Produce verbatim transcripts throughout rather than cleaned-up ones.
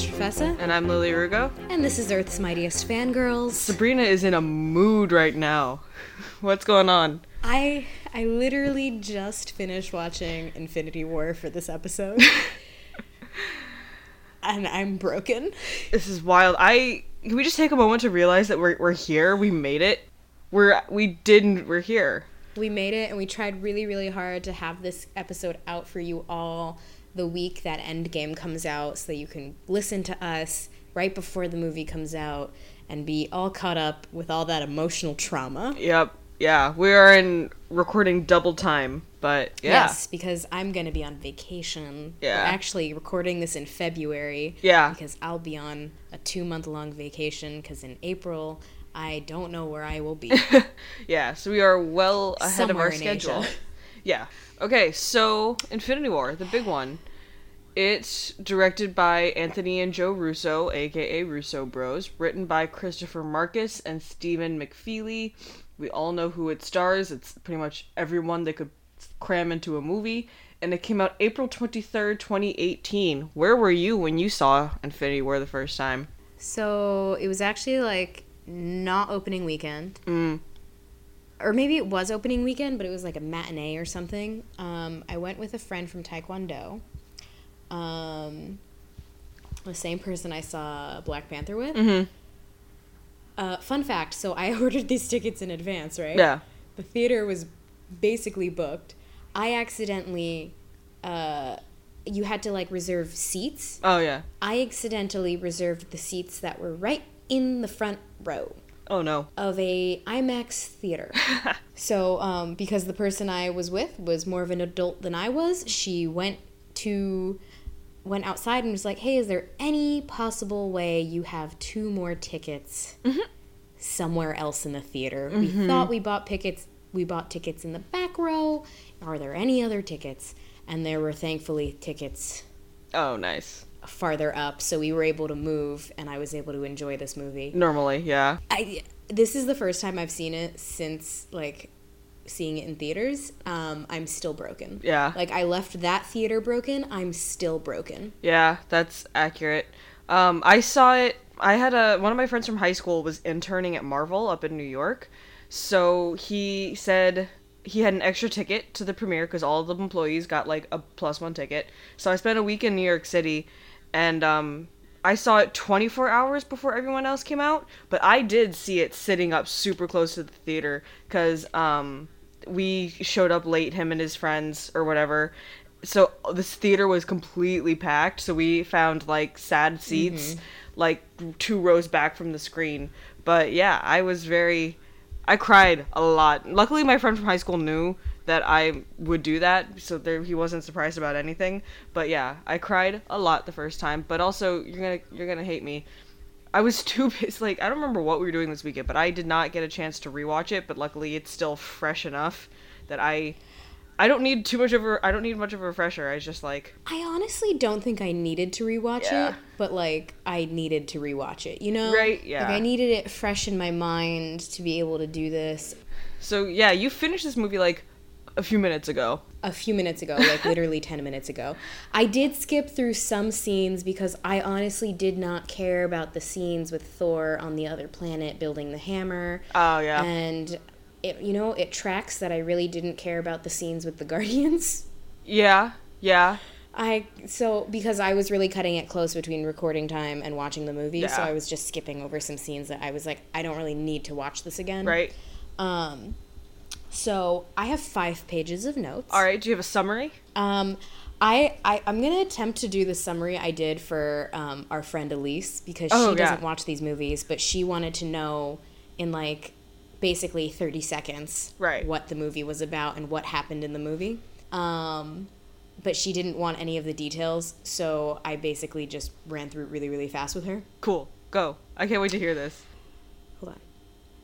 Astrofessa. And I'm Lily Rugo. And this is Earth's Mightiest Fangirls. Sabrina is in a mood right now. What's going on? I I literally just finished watching Infinity War for this episode. And I'm broken. This is wild. I can we just take a moment to realize that we're we're here? We made it. We're we didn't we're here. We made it, and we tried really, really hard to have this episode out for you all the week that Endgame comes out so that you can listen to us right before the movie comes out and be all caught up with all that emotional trauma. Yep. Yeah. We are in recording double time, but yeah. Yes, because I'm going to be on vacation. Yeah. We're actually recording this in February. Yeah. Because I'll be on a two-month-long vacation because in April I don't know where I will be. Yeah, so we are well ahead Somewhere of our in schedule. Asia. Yeah. Okay, so Infinity War, the big one. It's directed by Anthony and Joe Russo, aka Russo Bros, written by Christopher Marcus and Stephen McFeely. We all know who it stars. It's pretty much everyone they could cram into a movie. And it came out April twenty-third, twenty eighteen. Where were you when you saw Infinity War the first time? So it was actually like not opening weekend. Mm. Or maybe it was opening weekend, but it was like a matinee or something. Um, I went with a friend from Taekwondo. Um, the same person I saw Black Panther with. Mm-hmm. Uh, fun fact, so I ordered these tickets in advance, right? Yeah. The theater was basically booked. I accidentally, uh, you had to like reserve seats. Oh, yeah. I accidentally reserved the seats that were right in the front row. Oh, no. Of a IMAX theater. So, um, because the person I was with was more of an adult than I was, she went to, went outside and was like, hey, is there any possible way you have two more tickets mm-hmm. somewhere else in the theater? Mm-hmm. We thought we bought tickets, we bought tickets in the back row. Are there any other tickets? And there were thankfully tickets. Oh, nice. Farther up, so we were able to move, and I was able to enjoy this movie. Normally, yeah. I this is the first time I've seen it since like seeing it in theaters. Um, I'm still broken. Yeah. Like I left that theater broken. I'm still broken. Yeah, that's accurate. Um, I saw it. I had a one of my friends from high school was interning at Marvel up in New York, so he said he had an extra ticket to the premiere because all of the employees got like a plus one ticket. So I spent a week in New York City. And um, I saw it twenty-four hours before everyone else came out, but I did see it sitting up super close to the theater because um, we showed up late, him and his friends or whatever. So this theater was completely packed, so we found like sad seats, mm-hmm. like two rows back from the screen. But yeah, I was very, I cried a lot. Luckily, my friend from high school knew that I would do that, so there he wasn't surprised about anything. But yeah, I cried a lot the first time. But also, you're gonna you're gonna hate me. I was too pissed. Like I don't remember what we were doing this weekend, but I did not get a chance to rewatch it. But luckily, it's still fresh enough that I I don't need too much of a I don't need much of a refresher. I just like I honestly don't think I needed to rewatch yeah. it, but like I needed to rewatch it. You know, right? Yeah. Like I needed it fresh in my mind to be able to do this. So yeah, you finished this movie like a few minutes ago. A few minutes ago, like literally ten minutes ago. I did skip through some scenes because I honestly did not care about the scenes with Thor on the other planet building the hammer. Oh, yeah. And, it, you know, it tracks that I really didn't care about the scenes with the Guardians. Yeah, yeah. I, so, because I was really cutting it close between recording time and watching the movie, yeah. so I was just skipping over some scenes that I was like, I don't really need to watch this again. Right. Um... So, I have five pages of notes. All right, do you have a summary? Um, I, I, I'm going to attempt to do the summary I did for um, our friend Elise, because oh, she doesn't yeah. watch these movies, but she wanted to know in, like, basically thirty seconds right. what the movie was about and what happened in the movie. Um, but she didn't want any of the details, so I basically just ran through it really, really fast with her. Cool. Go. I can't wait to hear this. Hold on.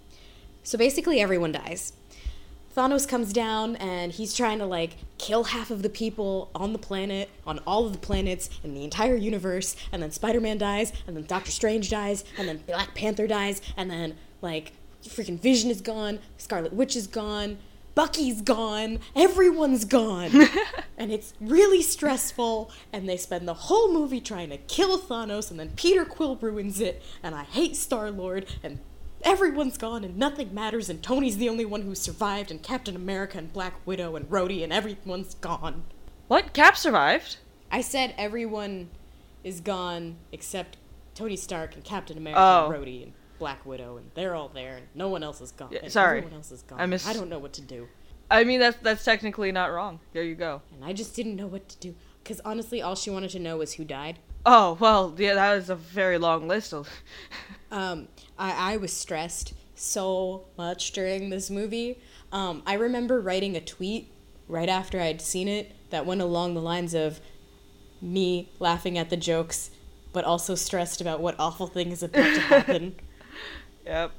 So basically everyone dies. Thanos comes down, and he's trying to, like, kill half of the people on the planet, on all of the planets, in the entire universe, and then Spider-Man dies, and then Doctor Strange dies, and then Black Panther dies, and then, like, freaking Vision is gone, Scarlet Witch is gone, Bucky's gone, everyone's gone. and it's really stressful, and they spend the whole movie trying to kill Thanos, and then Peter Quill ruins it, and I hate Star-Lord, and everyone's gone, and nothing matters, and Tony's the only one who survived, and Captain America and Black Widow and Rhodey, and everyone's gone. What? Cap survived? I said everyone is gone except Tony Stark and Captain America Oh. and Rhodey and Black Widow, and they're all there, and no one else is gone. Yeah, and sorry. Everyone else is gone. I miss- I don't know what to do. I mean, that's that's technically not wrong. There you go. And I just didn't know what to do. Because honestly, all she wanted to know was who died. Oh, well, yeah, that was a very long list. Um, I, I was stressed so much during this movie. Um, I remember writing a tweet right after I'd seen it that went along the lines of me laughing at the jokes, but also stressed about what awful thing is about to happen. Yep.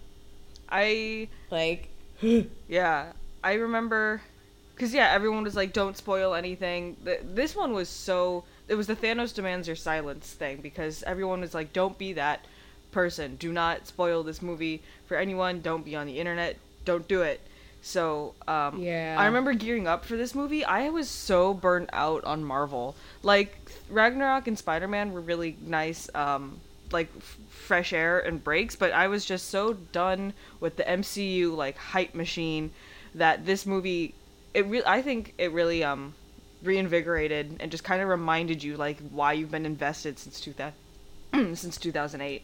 I... Like... Yeah. I remember... Because, yeah, everyone was like, don't spoil anything. Th- this one was so... It was the Thanos demands your silence thing, because everyone was like, don't be that person. Do not spoil this movie for anyone. Don't be on the internet. Don't do it. So, um, Yeah. I remember gearing up for this movie. I was so burnt out on Marvel. Like, Ragnarok and Spider-Man were really nice, um, like, f- fresh air and breaks, but I was just so done with the M C U, like, hype machine that this movie, it re- I think it really, um, reinvigorated and just kind of reminded you, like, why you've been invested since two thousand, since two thousand eight.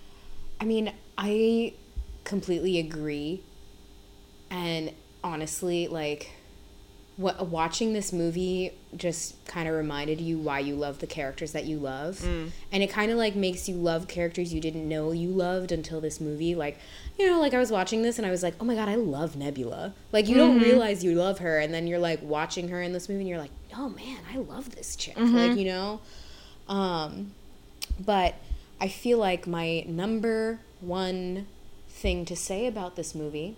I mean, I completely agree. And honestly, like, what, watching this movie just kind of reminded you why you love the characters that you love. Mm. And it kind of, like, makes you love characters you didn't know you loved until this movie. Like, you know, like, I was watching this and I was like, oh my god, I love Nebula. Like, you Mm-hmm. don't realize you love her, and then you're, like, watching her in this movie and you're like, oh man, I love this chick. Mm-hmm. Like, you know? Um, but I feel like my number one thing to say about this movie...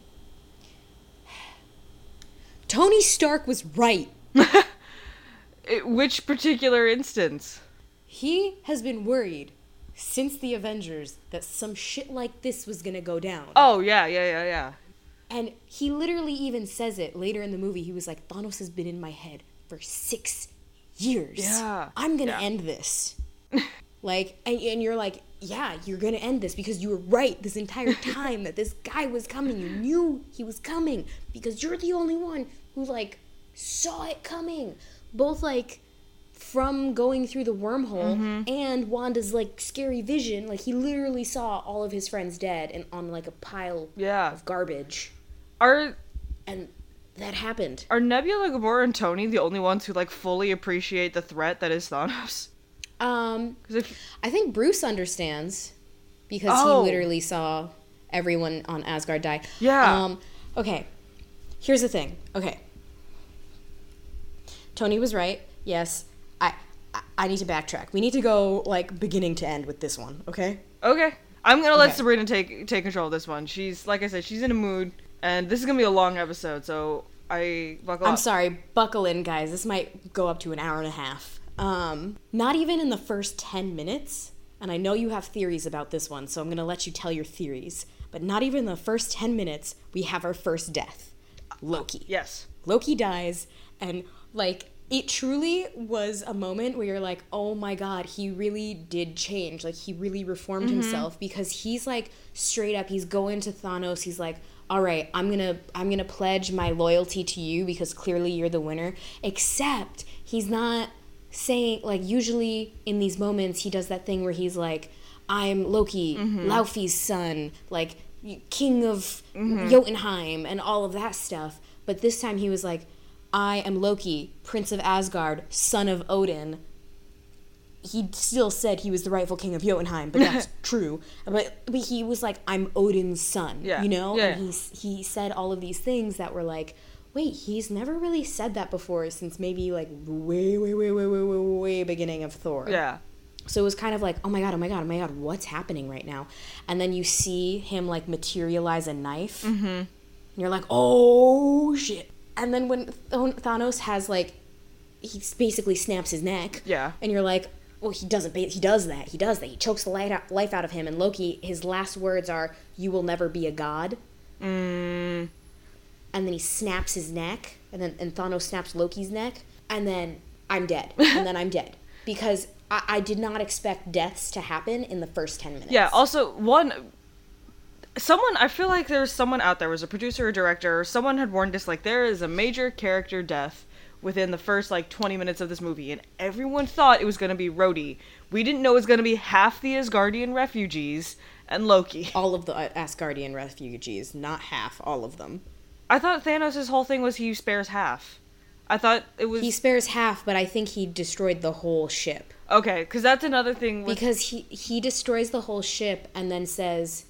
Tony Stark was right. It, which particular instance? He has been worried since the Avengers that some shit like this was gonna go down. Oh, yeah, yeah, yeah, yeah. And he literally even says it later in the movie. He was like, Thanos has been in my head for six years. Yeah. I'm gonna Yeah. end this. Like, and, and you're like, yeah, you're gonna end this because you were right this entire time that this guy was coming. You knew he was coming because you're the only one who, like, saw it coming. Both, like, from going through the wormhole Mm-hmm. and Wanda's, like, scary vision. Like, he literally saw all of his friends dead and on, like, a pile Yeah. of garbage. Are And that happened. are Nebula, Gamora, and Tony the only ones who, like, fully appreciate the threat that is Thanos? Um, 'Cause if, I think Bruce understands because Oh. he literally saw everyone on Asgard die. Yeah. Um, okay. Here's the thing. Okay. Tony was right. Yes. I, I I need to backtrack. We need to go, like, beginning to end with this one, okay? okay. I'm gonna let Okay. Sabrina take take control of this one. She's, like I said, she's in a mood, and this is gonna be a long episode, so I buckle I'm up. sorry. Buckle in, guys. This might go up to an hour and a half. Um, not even in the first ten minutes, and I know you have theories about this one, so I'm going to let you tell your theories, but not even in the first ten minutes, we have our first death. Loki. Yes. Loki dies, and, like, it truly was a moment where you're like, oh my god, he really did change. Like, he really reformed himself, because he's, like, straight up, he's going to Thanos, he's like, all right, I'm gonna, I'm gonna pledge my loyalty to you because clearly you're the winner. Except he's not saying, like, usually in these moments he does that thing where he's like, I'm Loki, Laufey's son, like, king of Jotunheim and all of that stuff. But this time he was like, I am Loki, prince of Asgard, son of Odin. He still said he was the rightful king of Jotunheim, but that's true. But but he was like, I'm Odin's son, Yeah. you know? Yeah. And he, he said all of these things that were like, wait, he's never really said that before since maybe, like, way, way, way, way, way, way, way beginning of Thor. Yeah. So it was kind of like, oh my god, oh my god, oh my god, what's happening right now? And then you see him, like, materialize a knife. Mm-hmm. And you're like, oh, shit. And then when Th- Thanos has, like, he basically snaps his neck. Yeah. And you're like, well, he doesn't, ba- he does that, he does that. He chokes the life out, life out of him. And Loki, his last words are, you will never be a god. Mm, And then he snaps his neck. And then and Thanos snaps Loki's neck. and then I'm dead, and then I'm dead. Because I, I did not expect deaths to happen in the first ten minutes. Yeah, also, one... Someone, I feel like there's someone out there, was a producer or director, or someone had warned us, like, there is a major character death within the first, like, twenty minutes of this movie, and everyone thought it was going to be Rhodey. We didn't know it was going to be half the Asgardian refugees and Loki. All of the uh, Asgardian refugees, not half, all of them. I thought Thanos' whole thing was he spares half. I thought it was... He spares half, but I think he destroyed the whole ship. Okay, because that's another thing with... Because he, he destroys the whole ship and then says...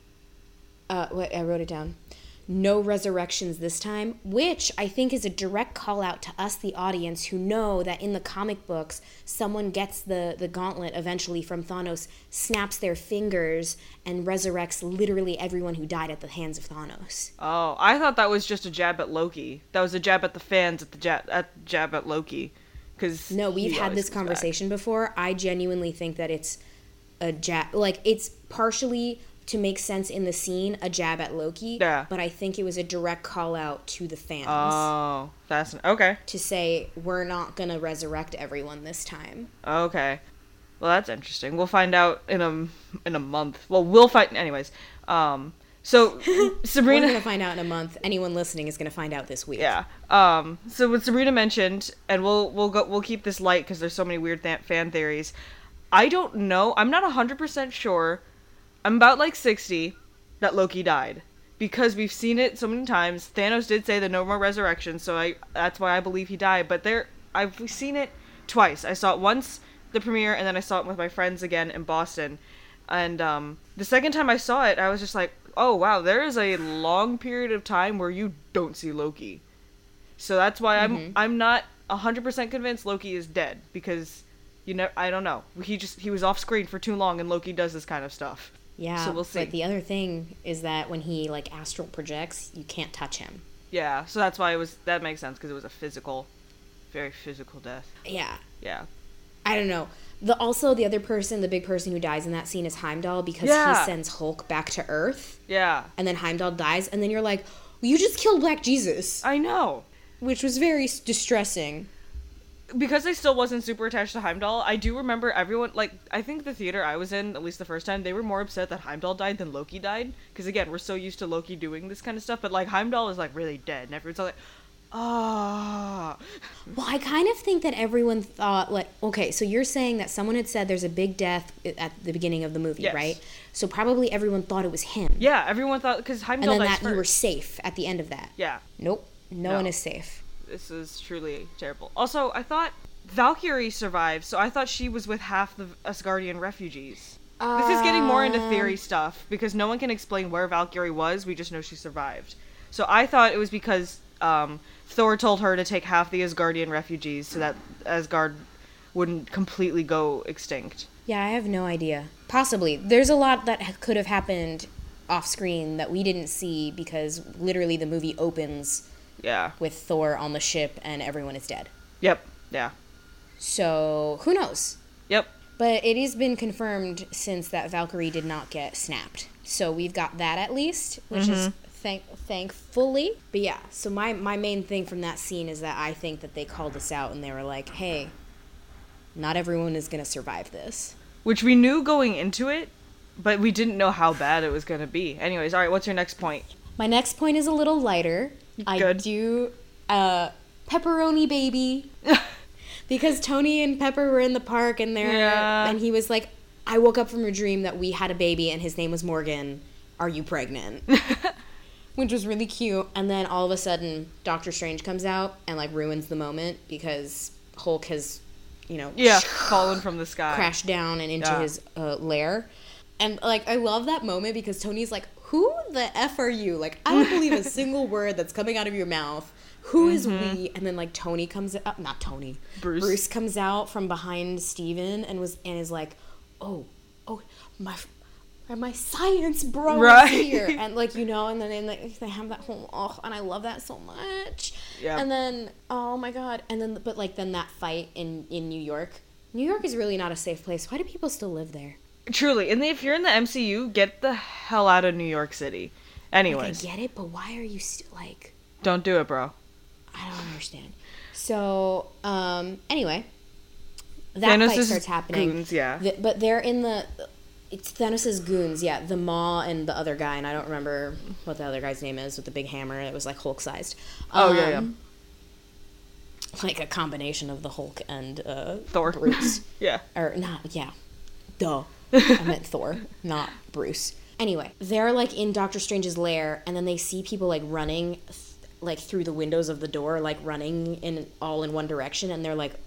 Uh, wait, I wrote it down. No resurrections this time, which I think is a direct call out to us, the audience, who know that in the comic books, someone gets the, the gauntlet eventually from Thanos, snaps their fingers, and resurrects literally everyone who died at the hands of Thanos. Oh, I thought that was just a jab at Loki. That was a jab at the fans at the jab at jab at Loki. Cause no, we've had this conversation back. before. I genuinely think that it's a jab, like it's partially to make sense in the scene, a jab at Loki. Yeah. But I think it was a direct call out to the fans. Oh, that's okay. To say we're not gonna resurrect everyone this time. Okay. Well, that's interesting. We'll find out in a in a month. Well, we'll find anyways. Um. So Sabrina, we're gonna find out in a month. Anyone listening is gonna find out this week. Yeah. Um. So what Sabrina mentioned, and we'll we'll go we'll keep this light because there's so many weird th- fan theories. I don't know. I'm not a hundred percent sure. I'm about like sixty that Loki died because we've seen it so many times. Thanos did say the no more resurrection, so I that's why I believe he died. But there, I've seen it twice. I saw it once the premiere, and then I saw it with my friends again in Boston. And um, the second time I saw it, I was just like, oh wow, there is a long period of time where you don't see Loki. So that's why I'm mm-hmm. I'm not one hundred percent convinced Loki is dead because you know I don't know. He just he was off screen for too long, and Loki does this kind of stuff. Yeah, so we'll see. But the other thing is that when he like astral projects, you can't touch him. Yeah, so that's why it was. That makes sense because it was a physical, very physical death. Yeah. Yeah. I don't know. The also the other person, the big person who dies in that scene is Heimdall because yeah. he sends Hulk back to Earth. Yeah. And then Heimdall dies, and then you're like, well, you just killed Black Jesus. I know. Which was very distressing. Because I still wasn't super attached to Heimdall, I do remember everyone, like, I think the theater I was in, at least the first time, they were more upset that Heimdall died than Loki died. Because, again, we're so used to Loki doing this kind of stuff, but, like, Heimdall is, like, really dead, and everyone's like, ah. Oh. Well, I kind of think that everyone thought, like, okay, so you're saying that someone had said there's a big death at the beginning of the movie, yes. right? So probably everyone thought it was him. Yeah, everyone thought, because Heimdall died dies first. And then that first. you were safe at the end of that. Yeah. Nope. No, no one is safe. This is truly terrible. Also, I thought Valkyrie survived, so I thought she was with half the Asgardian refugees. Um, this is getting more into theory stuff, because no one can explain where Valkyrie was, we just know she survived. So I thought it was because um, Thor told her to take half the Asgardian refugees so that Asgard wouldn't completely go extinct. Yeah, I have no idea. Possibly. There's a lot that could have happened off screen that we didn't see because literally the movie opens yeah. with Thor on the ship and everyone is dead. Yep. Yeah. So, who knows? Yep. But it has been confirmed since that Valkyrie did not get snapped. So we've got that at least, which mm-hmm. is thank thankfully. But yeah, so my, my main thing from that scene is that I think that they called us out and they were like, hey, not everyone is going to survive this. Which we knew going into it, but we didn't know how bad it was going to be. Anyways, all right, what's your next point? My next point is a little lighter. Good. I do uh, pepperoni baby. Because Tony and Pepper were in the park and they're yeah. and he was like, I woke up from a dream that we had a baby and his name was Morgan. Are you pregnant? Which was really cute. And then all of a sudden, Doctor Strange comes out and like ruins the moment because Hulk has, you know, yeah, fallen from the sky, crashed down and into yeah. his uh, lair. And like I love that moment because Tony's like, who the F are you? Like I don't believe a single word that's coming out of your mouth. Who is mm-hmm. we? And then like Tony comes up, not Tony. Bruce. Bruce comes out from behind Steven and was and is like, "Oh, oh, my my science bro right. is here." And like, you know, and then and like, they have that whole oh, and I love that so much. Yeah. And then oh my god, and then but like then that fight in in New York. New York is really not a safe place. Why do people still live there? Truly. And if you're in the M C U, get the hell out of New York City. Anyways. Like, I get it, but why are you still like don't do it, bro. I don't understand. So, um, anyway, that fight Thanos' starts happening. goons, yeah. The, but they're in the... It's Thanos' goons, yeah. The Maw and the other guy, and I don't remember what the other guy's name is with the big hammer that was, like, Hulk-sized. Um, Oh, yeah, yeah. Like a combination of the Hulk and uh, Thor. Bruce. Yeah. Or, not, yeah. Duh. I meant Thor, not Bruce. Anyway, they're, like, in Doctor Strange's lair, and then they see people, like, running... like through the windows of the door, like running in all in one direction, and they're like,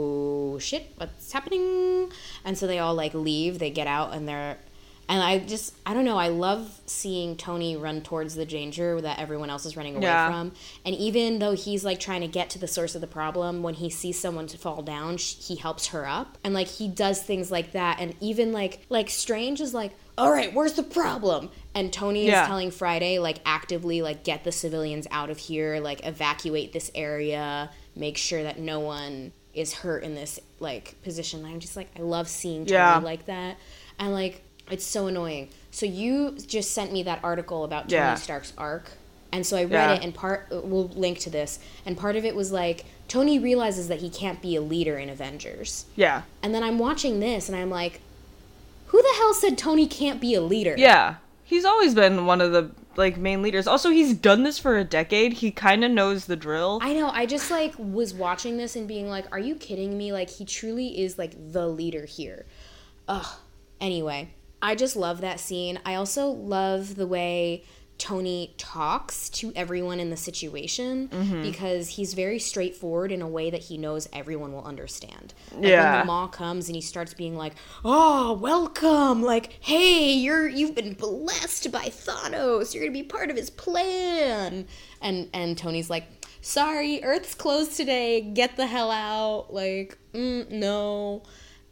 oh shit, what's happening? And so they all like leave, they get out, and they're and I just I don't know, I love seeing Tony run towards the danger that everyone else is running away Yeah. from. And even though he's like trying to get to the source of the problem, when he sees someone to fall down, sh- he helps her up, and like he does things like that. And even like like Strange is like, all right, where's the problem? And Tony Yeah. is telling Friday, like, actively, like, get the civilians out of here, like, evacuate this area, make sure that no one is hurt in this, like, position. I'm just, like, I love seeing Tony Yeah. like that. And, like, it's so annoying. So you just sent me that article about Tony Yeah. Stark's arc. And so I read Yeah. it, and part, we'll link to this, and part of it was, like, Tony realizes that he can't be a leader in Avengers. Yeah. And then I'm watching this, and I'm like, who the hell said Tony can't be a leader? Yeah. He's always been one of the, like, main leaders. Also, he's done this for a decade. He kind of knows the drill. I know. I just, like, was watching this and being like, are you kidding me? Like, he truly is, like, the leader here. Ugh. Anyway, I just love that scene. I also love the way Tony talks to everyone in the situation, Mm-hmm. because he's very straightforward in a way that he knows everyone will understand. Like, Yeah. when the Maw comes and he starts being like, oh, welcome, like, hey, you're you've been blessed by Thanos, you're gonna be part of his plan. And and Tony's like, sorry, Earth's closed today, get the hell out. Like, mm, no.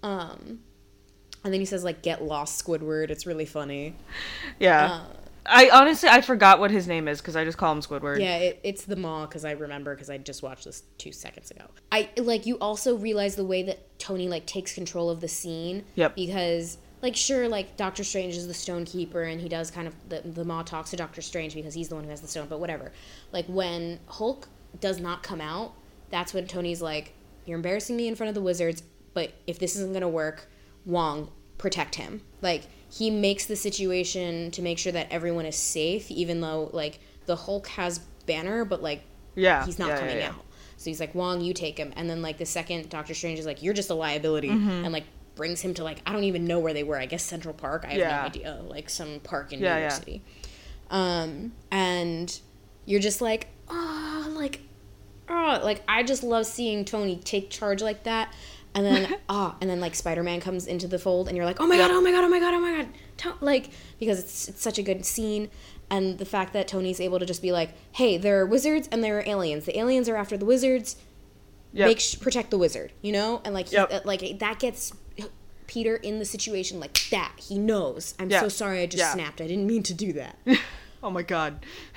Um and then he says, like, get lost, Squidward. It's really funny. Yeah. Uh, I honestly, I forgot what his name is because I just call him Squidward. Yeah, it, it's the Maw, because I remember, because I just watched this two seconds ago. I, like, you also realize the way that Tony, like, takes control of the scene. Yep. Because, like, sure, like, Doctor Strange is the Stone Keeper, and he does kind of, the, the Maw talks to Doctor Strange because he's the one who has the stone, but whatever. Like, when Hulk does not come out, that's when Tony's like, you're embarrassing me in front of the wizards, but if this isn't going to work, Wong, protect him. Like, he makes the situation to make sure that everyone is safe, even though, like, the Hulk has Banner, but, like, Yeah. he's not yeah, coming yeah, yeah. out. So he's like, Wong, you take him. And then, like, the second Doctor Strange is like, you're just a liability. And, like, brings him to, like, I don't even know where they were. I guess Central Park. I have Yeah. no idea. Like, some park in Yeah, New York yeah. City. Um, and you're just like, oh, like, oh, like, I just love seeing Tony take charge like that. And then, ah, and then, like, Spider-Man comes into the fold, and you're like, oh my Yep. god, oh my god, oh my god, oh my god. To- like, because it's, it's such a good scene. And the fact that Tony's able to just be like, hey, there are wizards and there are aliens. The aliens are after the wizards. Yep. Make sh- protect the wizard, you know? And, like, he, Yep. uh, like, that gets Peter in the situation like that. He knows. I'm Yeah. so sorry I just Yeah. snapped. I didn't mean to do that. Oh my god.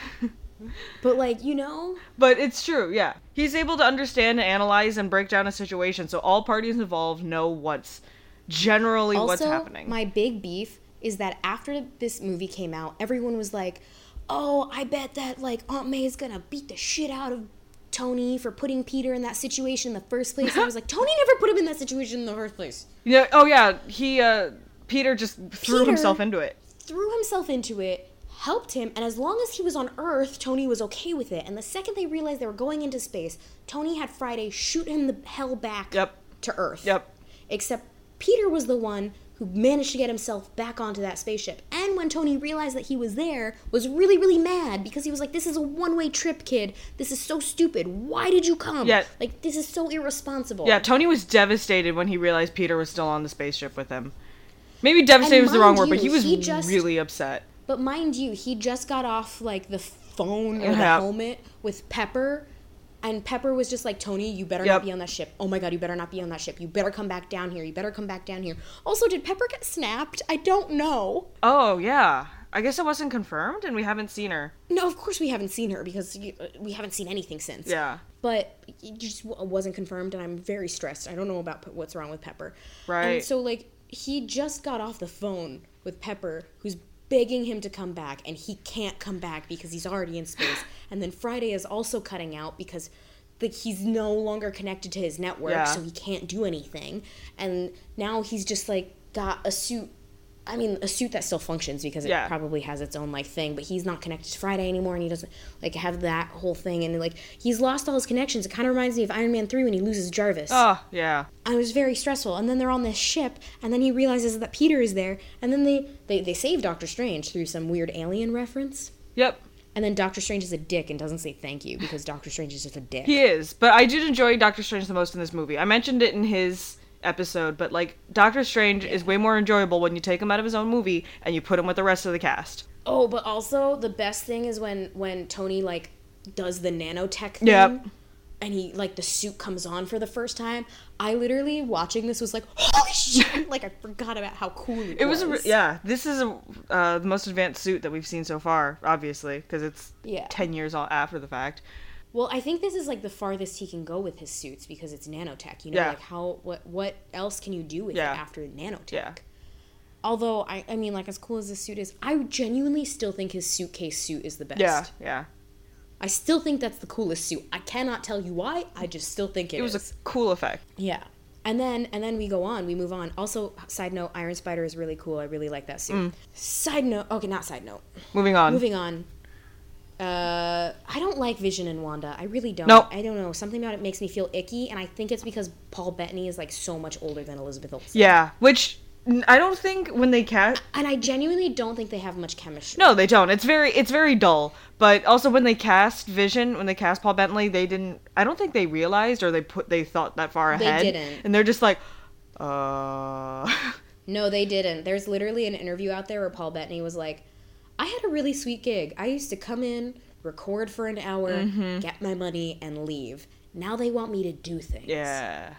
But, like, you know? But it's true, yeah. He's able to understand, analyze, and break down a situation, so all parties involved know what's generally Also, what's happening. my big beef is that after this movie came out, everyone was like, oh, I bet that, like, Aunt May is gonna beat the shit out of Tony for putting Peter in that situation in the first place. And I was like, Tony never put him in that situation in the first place. Yeah. Oh yeah. He. uh... Peter just threw Peter- himself into it. Threw himself into it, helped him, and as long as he was on Earth, Tony was okay with it. And the second they realized they were going into space, Tony had Friday shoot him the hell back Yep. to Earth. Yep. Except Peter was the one who managed to get himself back onto that spaceship. And when Tony realized that he was there, was really, really mad because he was like, this is a one-way trip, kid. This is so stupid. Why did you come? Yeah. Like, this is so irresponsible. Yeah. Tony was devastated when he realized Peter was still on the spaceship with him. Maybe devastated And was the wrong mind word, but he you, was he just- really upset. But mind you, he just got off, like, the phone or the Yeah. helmet with Pepper, and Pepper was just like, Tony, you better Yep. not be on that ship. Oh my god, you better not be on that ship. You better come back down here. You better come back down here. Also, did Pepper get snapped? I don't know. Oh yeah. I guess it wasn't confirmed, and we haven't seen her. No, of course we haven't seen her because you, uh, we haven't seen anything since. Yeah. But it just w- wasn't confirmed, and I'm very stressed. I don't know about p- what's wrong with Pepper. Right. And so, like, he just got off the phone with Pepper, who's begging him to come back, and he can't come back because he's already in space. And then Friday is also cutting out because like he's no longer connected to his network, Yeah. so he can't do anything. And now he's just like got a suit. I mean, a suit that still functions because it Yeah. probably has its own like thing, but he's not connected to Friday anymore, and he doesn't like have that whole thing, and like he's lost all his connections. It kind of reminds me of Iron Man three when he loses Jarvis. Oh, yeah. And it was very stressful. And then they're on this ship, and then he realizes that Peter is there, and then they they, they save Doctor Strange through some weird alien reference. Yep. And then Doctor Strange is a dick and doesn't say thank you because Doctor Strange is just a dick. He is. But I did enjoy Doctor Strange the most in this movie. I mentioned it in his episode, but like Doctor Strange Yeah. is way more enjoyable when you take him out of his own movie and you put him with the rest of the cast. Oh, but also the best thing is when when Tony like does the nanotech thing. Yep. And he like the suit comes on for the first time. I literally watching this was like, holy shit! Like I forgot about how cool it, It was, was. a, re- yeah. This is a, uh, the most advanced suit that we've seen so far, obviously, because it's Yeah. ten years on after the fact. Well, I think this is like the farthest he can go with his suits because it's nanotech. You know, Yeah. like how what what else can you do with Yeah. it after nanotech? Yeah. Although I I mean, like as cool as this suit is, I genuinely still think his suitcase suit is the best. Yeah, yeah. I still think that's the coolest suit. I cannot tell you why. I just still think it, It was is. a cool effect. Yeah. And then and then we go on, we move on. Also, side note, Iron Spider is really cool. I really like that suit. Mm. Side note, okay, not side note. Moving on. Moving on. Uh, I don't like Vision and Wanda. I really don't. Nope. I don't know. Something about it makes me feel icky, and I think it's because Paul Bettany is like so much older than Elizabeth Olsen. Yeah, which n- I don't think when they cast. And I genuinely don't think they have much chemistry. No, they don't. It's very it's very dull. But also when they cast Vision, when they cast Paul Bettany, they didn't. I don't think they realized or they put they thought that far They ahead. didn't. And they're just like, uh. No, they didn't. There's literally an interview out there where Paul Bettany was like, I had a really sweet gig. I used to come in, record for an hour, Mm-hmm. get my money, and leave. Now they want me to do things. Yeah.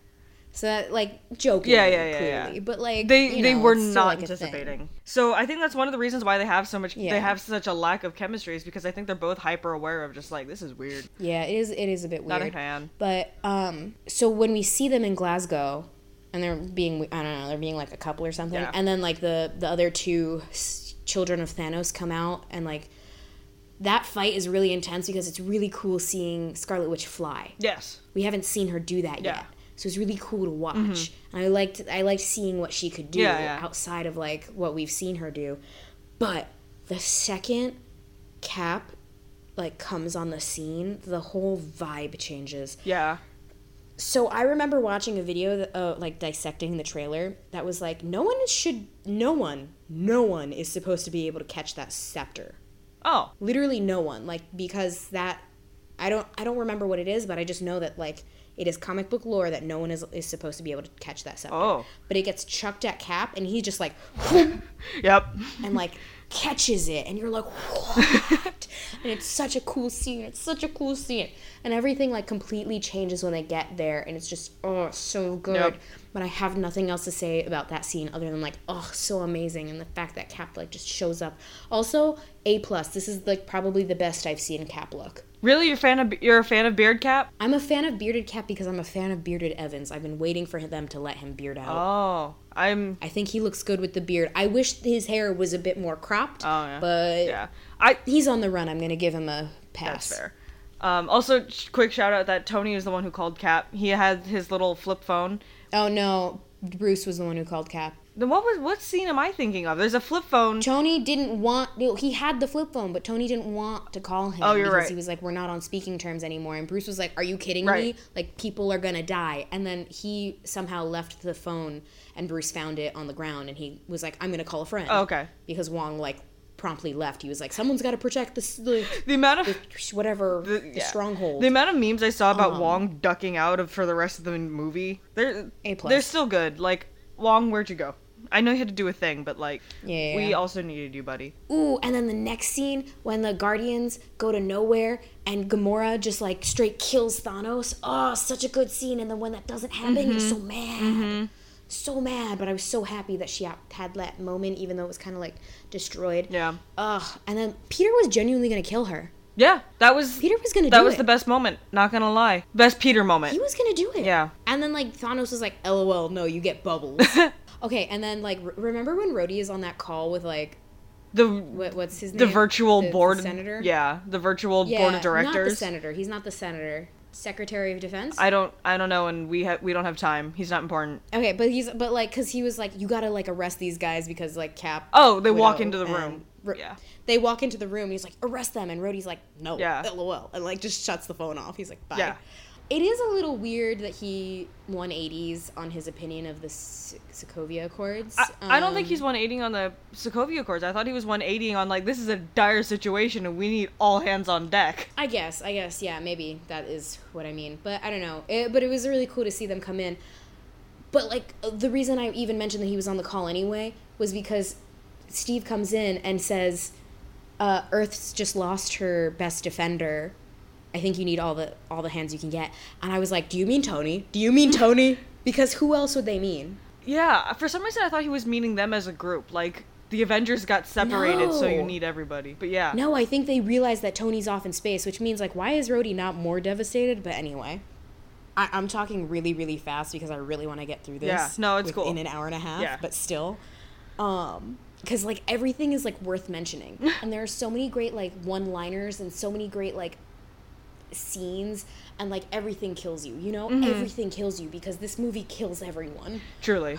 So that, like, joking. Yeah, yeah, yeah, clearly. yeah. But, like, They you they know, were it's still, not like, a thing. anticipating. So I think that's one of the reasons why they have so much. Yeah. They have such a lack of chemistry is because I think they're both hyper aware of just like this is weird. Yeah, it is. It is a bit weird. Not a fan. But um, so when we see them in Glasgow, and they're being, I don't know, they're being like a couple or something, Yeah. and then like the the other two s- children of Thanos come out, and like that fight is really intense because it's really cool seeing Scarlet Witch fly. Yes. We haven't seen her do that Yeah. yet. So it's really cool to watch. And I liked I liked seeing what she could do Yeah, yeah. outside of like what we've seen her do. But the second Cap like comes on the scene, the whole vibe changes. Yeah. So I remember watching a video that, uh, like dissecting the trailer that was like no one should no one no one is supposed to be able to catch that scepter. Oh. Literally no one, like because that I don't I don't remember what it is, but I just know that like it is comic book lore that no one is is supposed to be able to catch that scepter. Oh. But it gets chucked at Cap and he just like Yep. and like catches it and you're like what? And it's such a cool scene. It's such a cool scene. And everything like completely changes when they get there and it's just oh so good. Yep. But I have nothing else to say about that scene other than like oh so amazing and the fact that Cap like just shows up. Also, A plus. This is like probably the best I've seen Cap look. Really, you're fan of you're a fan of Beard Cap? I'm a fan of Bearded Cap because I'm a fan of Bearded Evans. I've been waiting for them to let him beard out. Oh, I'm. I think he looks good with the beard. I wish his hair was a bit more cropped. Oh yeah. But yeah, I. he's on the run. I'm gonna give him a pass. That's fair. Um, also, sh- quick shout out that Tony is the one who called Cap. He had his little flip phone. Oh no, Bruce was the one who called Cap. Then what was what scene am I thinking of? There's a flip phone. Tony didn't want. He had the flip phone, but Tony didn't want to call him. Oh, you're because right. He was like, "We're not on speaking terms anymore." And Bruce was like, "Are you kidding Right. me? Like, people are gonna die." And then he somehow left the phone, and Bruce found it on the ground, and he was like, "I'm gonna call a friend." Oh, okay. Because Wong like promptly left. He was like, "Someone's got to protect this, the, The amount of whatever the, the yeah. stronghold." The amount of memes I saw about Um, Wong ducking out of for the rest of the movie, they're A plus. they're still good. Like Wong, where'd you go? I know you had to do a thing, but like, Yeah. we also needed you, buddy. Ooh, and then the next scene when the Guardians go to nowhere and Gamora just like straight kills Thanos. Oh, such a good scene. And then when that doesn't happen, you're so mad. So mad, but I was so happy that she ha- had that moment, even though it was kind of like destroyed. Yeah. Ugh. And then Peter was genuinely gonna kill her. Yeah, that was Peter was gonna that do was it. the best moment. Not gonna lie, best Peter moment. He was gonna do it. Yeah. And then like Thanos was like, "LOL, no, you get bubbles." Okay, and then like r- remember when Rhodey is on that call with like the what, what's his name? the virtual The- the board senator. Yeah, the virtual Yeah, board of not the directors. senator. He's not the senator. Secretary of Defense. I don't I don't know, and we have we don't have time. He's not important. Okay, but he's but like because he was like you gotta like arrest these guys because like Cap. Oh, they Widow, walk into the room. Ro- yeah. They walk into the room. He's like arrest them, and Rhodey's like no. Yeah. LOL, and like just shuts the phone off. He's like bye. Yeah. It is a little weird that he one eighties on his opinion of the S- Sokovia Accords. I, um, I don't think he's one eightying on the Sokovia Accords. I thought he was one eightying on like this is a dire situation and we need all hands on deck. I guess, I guess, yeah, maybe that is what I mean. But I don't know. It, but it was really cool to see them come in. But like the reason I even mentioned that he was on the call anyway was because Steve comes in and says, uh, "Earth's just lost her best defender. I think you need all the all the hands you can get." And I was like, "Do you mean Tony? Do you mean Tony?" Because who else would they mean? Yeah, for some reason I thought he was meaning them as a group. Like the Avengers got separated, so you No. need everybody. But yeah. No, I think they realized that Tony's off in space, which means like, why is Rhodey not more devastated? But anyway, I- I'm talking really, really fast because I really want to get through this. Yeah, no, it's cool. In an hour and a half, Yeah. but still, um, because like everything is like worth mentioning, and there are so many great like one-liners and so many great like scenes, and like everything kills you. You know, Mm-hmm. everything kills you because this movie kills everyone. Truly.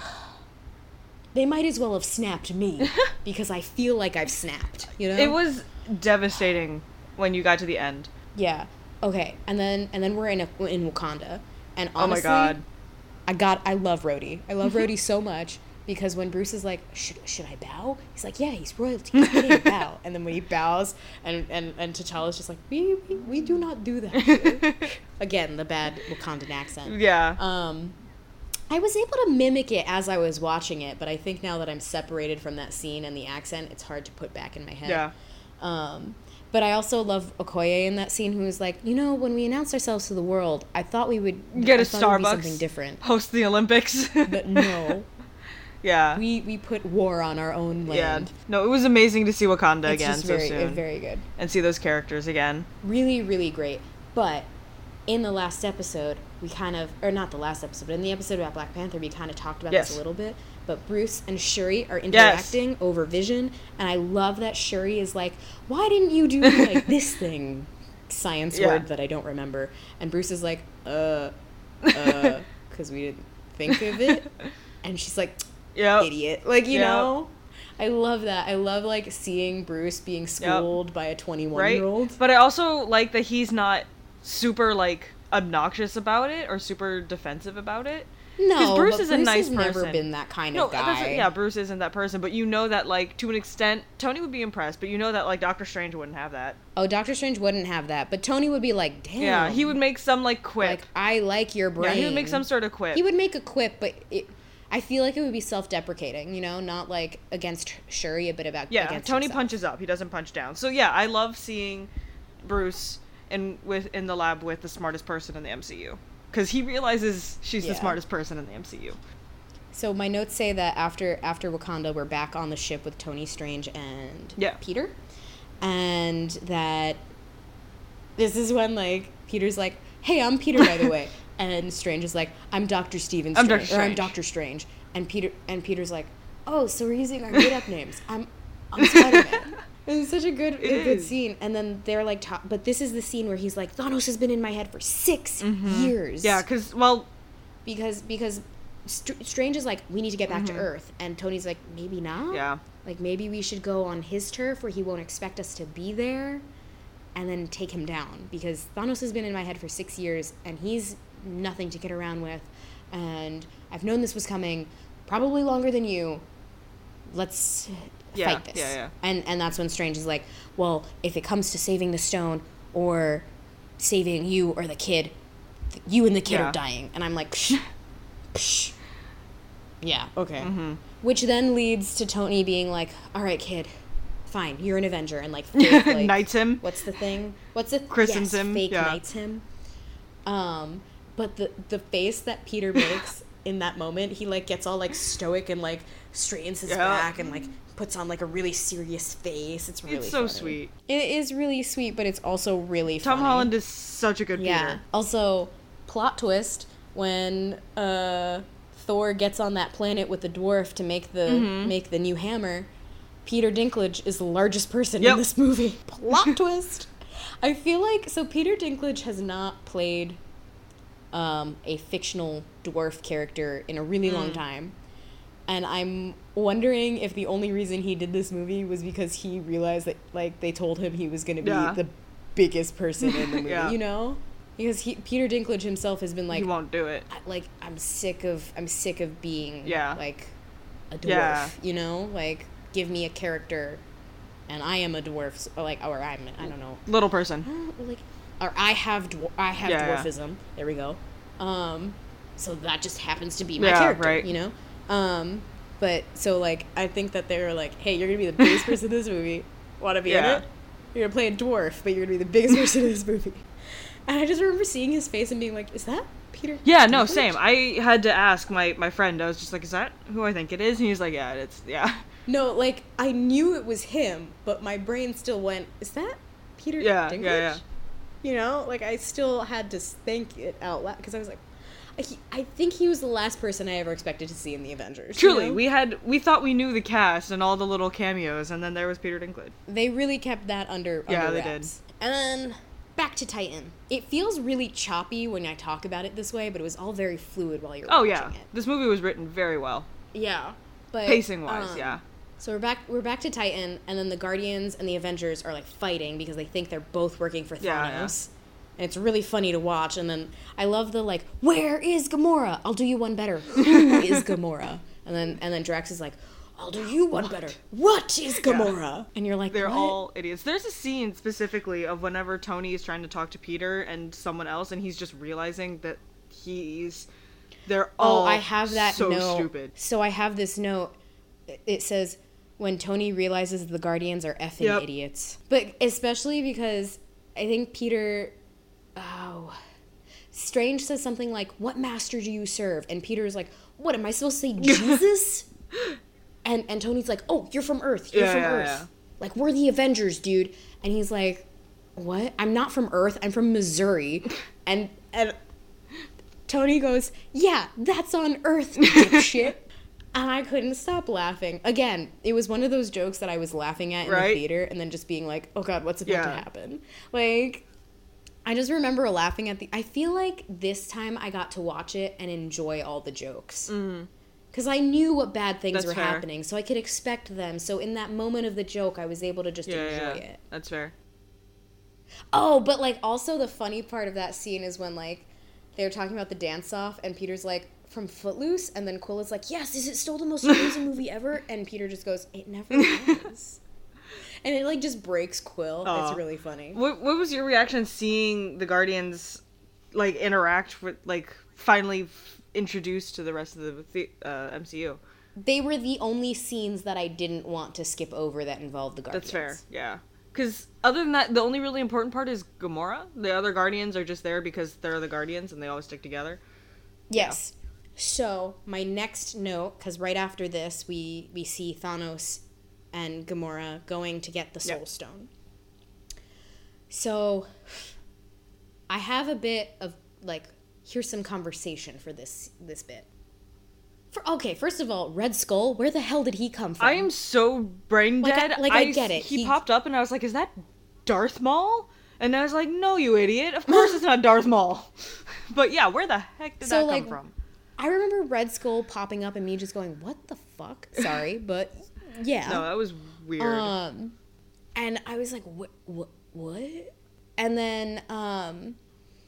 They might as well have snapped me because I feel like I've snapped. You know, It was devastating when you got to the end. Yeah. Okay. And then and then we're in a, in Wakanda, and honestly, Oh my god. I got I love Rhodey. I love Rhodey so much because when Bruce is like, should should I bow? He's like, yeah, he's royalty. He's ready to bow. And then when he bows, and and and T'Challa's just like, we we, we do not do that here. Again, the bad Wakandan accent. Yeah. Um. I was able to mimic it as I was watching it, but I think now that I'm separated from that scene and the accent, it's hard to put back in my head. Yeah. Um, but I also love Okoye in that scene, who was like, you know, when we announced ourselves to the world, I thought we would Get I a thought it would be Starbucks. something different. Host the Olympics. But no, yeah. we we put war on our own Yeah. land. No, it was amazing to see Wakanda It's again just so very soon. very good, And see those characters again. really really great. But in the last episode, we kind of, or not the last episode, but in the episode about Black Panther, we kind of talked about Yes. this a little bit. But Bruce and Shuri are interacting over Vision, and I love that Shuri is like, "Why didn't you do like this thing?" Science Yeah. word that I don't remember, and Bruce is like, "Uh, uh," because we didn't think of it, and she's like, Yep. "Idiot!" Like you Yep. know. I love that. I love like seeing Bruce being schooled by a twenty-one Right? year old. But I also like that he's not super like obnoxious about it or super defensive about it. No, Bruce but is a Bruce nice has never person. been that kind No, of that's guy. yeah, Bruce isn't that person, but you know that like to an extent Tony would be impressed, but you know that like Doctor Strange wouldn't have that. Oh, Doctor Strange wouldn't have that, but Tony would be like, "Damn." Yeah, he would make some like quip. like, "I like your brain." Yeah, he would make some sort of quip. He would make a quip, but it, I feel like it would be self-deprecating, you know, not like against Shuri, but about yeah, against Tony himself. punches up. He doesn't punch down. So yeah, I love seeing Bruce in with in the lab with the smartest person in the M C U because he realizes she's Yeah. the smartest person in the M C U. So my notes say that after after Wakanda, we're back on the ship with Tony Strange and Yeah. Peter, and that this is when like Peter's like, "Hey, I'm Peter, by the way," and Strange is like, "I'm Doctor Stephen I'm Strange," Doctor or "I'm Strange." Doctor Strange," and Peter and Peter's like, "Oh, so we're using our made-up names. I'm I'm Spider-Man." It's such a good, a good is. scene. And then they're like, ta- but this is the scene where he's like, Thanos has been in my head for six years. Yeah, because well, because because Str- Strange is like, we need to get back to Earth, and Tony's like, maybe not. yeah, Like maybe we should go on his turf where he won't expect us to be there, and then take him down because Thanos has been in my head for six years, and he's nothing to get around with, and I've known this was coming, probably longer than you. Let's Yeah, fight this. yeah, yeah. And and that's when Strange is like, well, if it comes to saving the stone or saving you or the kid, th- you and the kid Yeah. are dying. And I'm like, psh, psh. Yeah, okay. Mm-hmm. Which then leads to Tony being like, all right, kid, fine, you're an Avenger. And like, fake, like knights him. what's the thing? What's it? Christens yes, him, fake yeah. knights him. Um, but the the face that Peter makes in that moment, he like gets all like stoic and like straightens his Yeah. back and like puts on like a really serious face. It's really It's so funny. sweet. It is really sweet, but it's also really Tom funny. Holland is such a good Yeah. Peter. Also, plot twist when uh, Thor gets on that planet with the dwarf to make the Mm-hmm. make the new hammer. Peter Dinklage is the largest person Yep. in this movie. Plot twist. I feel like so Peter Dinklage has not played um, a fictional dwarf character in a really mm. long time. And I'm wondering if the only reason he did this movie was because he realized that, like, they told him he was going to be yeah. the biggest person in the movie, yeah. you know? Because he, Peter Dinklage himself has been like... He won't do it. Like, I'm sick of, I'm sick of being, yeah. like, a dwarf, yeah. you know? Like, give me a character, and I am a dwarf, or, like, or I'm, I don't know. Little person. Uh, like, or I have, dwar- I have yeah. dwarfism. There we go. Um, so that just happens to be my yeah, character, right. you know? Um, but so like I think that they were like, hey, you're gonna be the biggest person in this movie. Want to be yeah. in it? You're gonna play a dwarf, but you're gonna be the biggest person in this movie. And I just remember seeing his face and being like, is that Peter? Yeah, Dinklage? no, same. I had to ask my my friend. I was just like, is that who I think it is? And he's like, yeah, it's yeah. No, like I knew it was him, but my brain still went, is that Peter yeah, Dinklage? Yeah, yeah. You know, like I still had to think it out loud because I was like. He, I think he was the last person I ever expected to see in the Avengers. Truly, you know? we had we thought we knew the cast and all the little cameos, and then there was Peter Dinklage. They really kept that under yeah, under they wraps. did. And then back to Titan. It feels really choppy when I talk about it this way, but it was all very fluid while you're oh, watching yeah. it. This movie was written very well. Yeah, but pacing wise, um, yeah. So we're back. We're back to Titan, and then the Guardians and the Avengers are like fighting because they think they're both working for Thanos. Yeah, yeah. And it's really funny to watch. And then I love the, like, where is Gamora? I'll do you one better. Who is Gamora? And then and then Drax is like, I'll do you one what? better. What is Gamora? Yeah. And you're like, they're what? all idiots. There's a scene specifically of whenever Tony is trying to talk to Peter and someone else, and he's just realizing that he's... They're all oh, I have that so note. stupid. So I have this note. It says, when Tony realizes the Guardians are effing yep. idiots. But especially because I think Peter... Oh, Strange says something like, what master do you serve? And Peter's like, what, am I supposed to say Jesus? and and Tony's like, oh, you're from Earth. You're yeah, from yeah, Earth. Yeah. Like, we're the Avengers, dude. And he's like, what? I'm not from Earth. I'm from Missouri. and and Tony goes, yeah, that's on Earth, dipshit. And I couldn't stop laughing. Again, it was one of those jokes that I was laughing at in right? the theater and then just being like, oh, God, what's about yeah. to happen? Like... I just remember laughing at the... I feel like this time I got to watch it and enjoy all the jokes. Because mm. I knew what bad things That's were fair. happening, so I could expect them. So in that moment of the joke, I was able to just yeah, enjoy yeah. it. That's fair. Oh, but, like, also the funny part of that scene is when, like, they're talking about the dance-off, and Peter's like, from Footloose? And then Quilla's like, yes, is it still the most amazing movie ever? And Peter just goes, it never was. And it, like, just breaks Quill. Aww. It's really funny. What What was your reaction seeing the Guardians, like, interact with, like, finally f- introduced to the rest of the, the uh, M C U? They were the only scenes that I didn't want to skip over that involved the Guardians. That's fair, yeah. Because other than that, the only really important part is Gamora. The other Guardians are just there because they're the Guardians and they always stick together. Yes. Yeah. So, my next note, because right after this, we, we see Thanos and Gamora going to get the Soul yep. Stone. So, I have a bit of, like, here's some conversation for this this bit. For, okay, first of all, Red Skull, where the hell did he come from? I am so brain dead. Like, I, like, I, I get it. He, he popped up and I was like, is that Darth Maul? And I was like, no, you idiot. Of course it's not Darth Maul. But yeah, where the heck did so, that like, come from? I remember Red Skull popping up and me just going, what the fuck? Sorry, but... Yeah. No, that was weird. Um, and I was like, what, what, what? And then, um,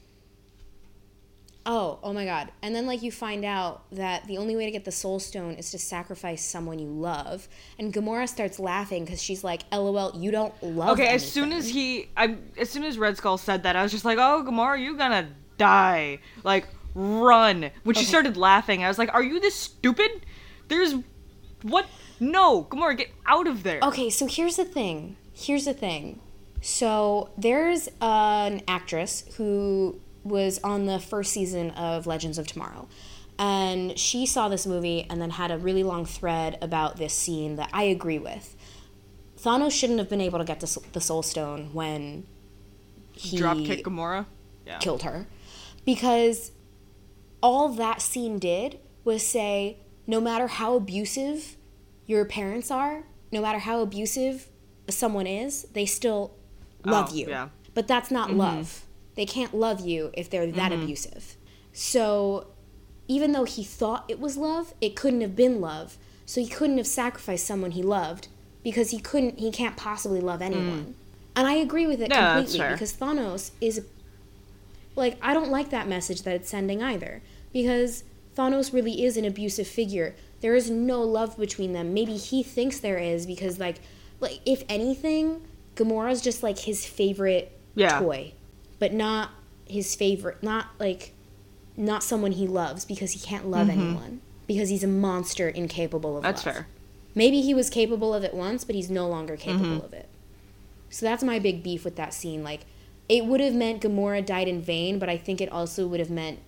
oh, oh my God. And then, like, you find out that the only way to get the Soul Stone is to sacrifice someone you love. And Gamora starts laughing because she's like, LOL, you don't love Okay, anything. as soon as he, I, as soon as Red Skull said that, I was just like, oh, Gamora, you gonna die. Like, run. When she okay. started laughing, I was like, are you this stupid? There's, what? No, Gamora, get out of there. Okay, so here's the thing. Here's the thing. So there's uh, an actress who was on the first season of Legends of Tomorrow. And she saw this movie and then had a really long thread about this scene that I agree with. Thanos shouldn't have been able to get the Soul Stone when he Dropkick Gamora? Yeah. Killed her. Because all that scene did was say, no matter how abusive your parents are, no matter how abusive someone is, they still love oh, you. Yeah. But that's not mm-hmm. love. They can't love you if they're that mm-hmm. abusive. So even though he thought it was love, it couldn't have been love. So he couldn't have sacrificed someone he loved because he couldn't he can't possibly love anyone. Mm. And I agree with it yeah, completely because Thanos is like, I don't like that message that it's sending either, because Thanos really is an abusive figure. There is no love between them. Maybe he thinks there is because like like if anything, Gamora's just like his favorite yeah. toy, but not his favorite, not like not someone he loves because he can't love mm-hmm. anyone because he's a monster incapable of that's love. That's fair. Maybe he was capable of it once, but he's no longer capable mm-hmm. of it. So that's my big beef with that scene. Like, it would have meant Gamora died in vain, but I think it also would have meant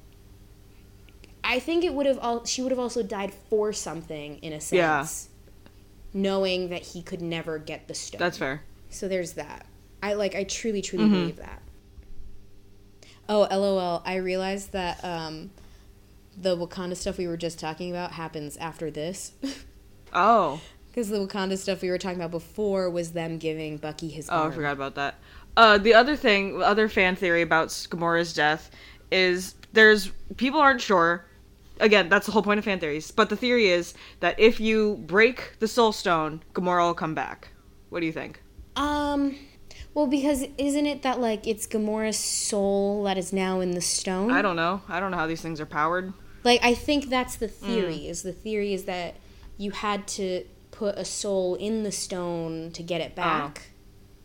I think it would have all she would have also died for something in a sense. Yeah. Knowing that he could never get the stone. That's fair. So there's that. I like I truly truly mm-hmm. believe that. Oh, LOL, I realized that um the Wakanda stuff we were just talking about happens after this. Oh. Because the Wakanda stuff we were talking about before was them giving Bucky his Oh, arm. I forgot about that. Uh, the other thing, the other fan theory about Gamora's death is there's, people aren't sure. Again, that's the whole point of fan theories. But the theory is that if you break the Soul Stone, Gamora will come back. What do you think? Um, well, because isn't it that, like, it's Gamora's soul that is now in the stone? I don't know. I don't know how these things are powered. Like, I think that's the theory, Mm. is the theory is that you had to put a soul in the stone to get it back. Oh.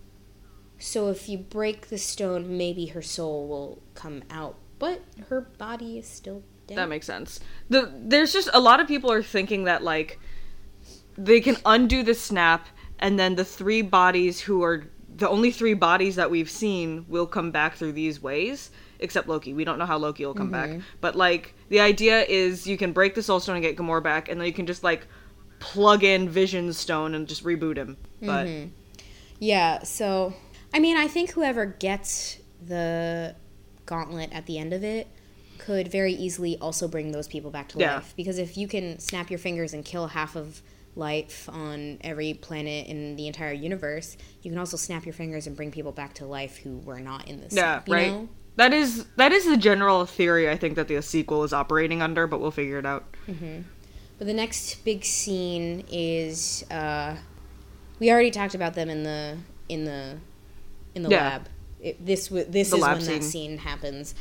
So if you break the stone, maybe her soul will come out, but her body is still dead. That makes sense. The there's just a lot of people are thinking that like they can undo the snap, and then the three bodies who are the only three bodies that we've seen will come back through these ways, except Loki. We don't know how Loki will come mm-hmm. back, but like the idea is you can break the Soul Stone and get Gamora back, and then you can just like plug in Vision's stone and just reboot him. But mm-hmm. yeah, so. I mean, I think whoever gets the gauntlet at the end of it could very easily also bring those people back to yeah. life. Because if you can snap your fingers and kill half of life on every planet in the entire universe, you can also snap your fingers and bring people back to life who were not in this. Yeah, you right. know? That is that is the general theory I think that the sequel is operating under, but we'll figure it out. Mm-hmm. But the next big scene is uh, we already talked about them in the in the. in the yeah. lab. It, this w- this the is when scene. that scene happens.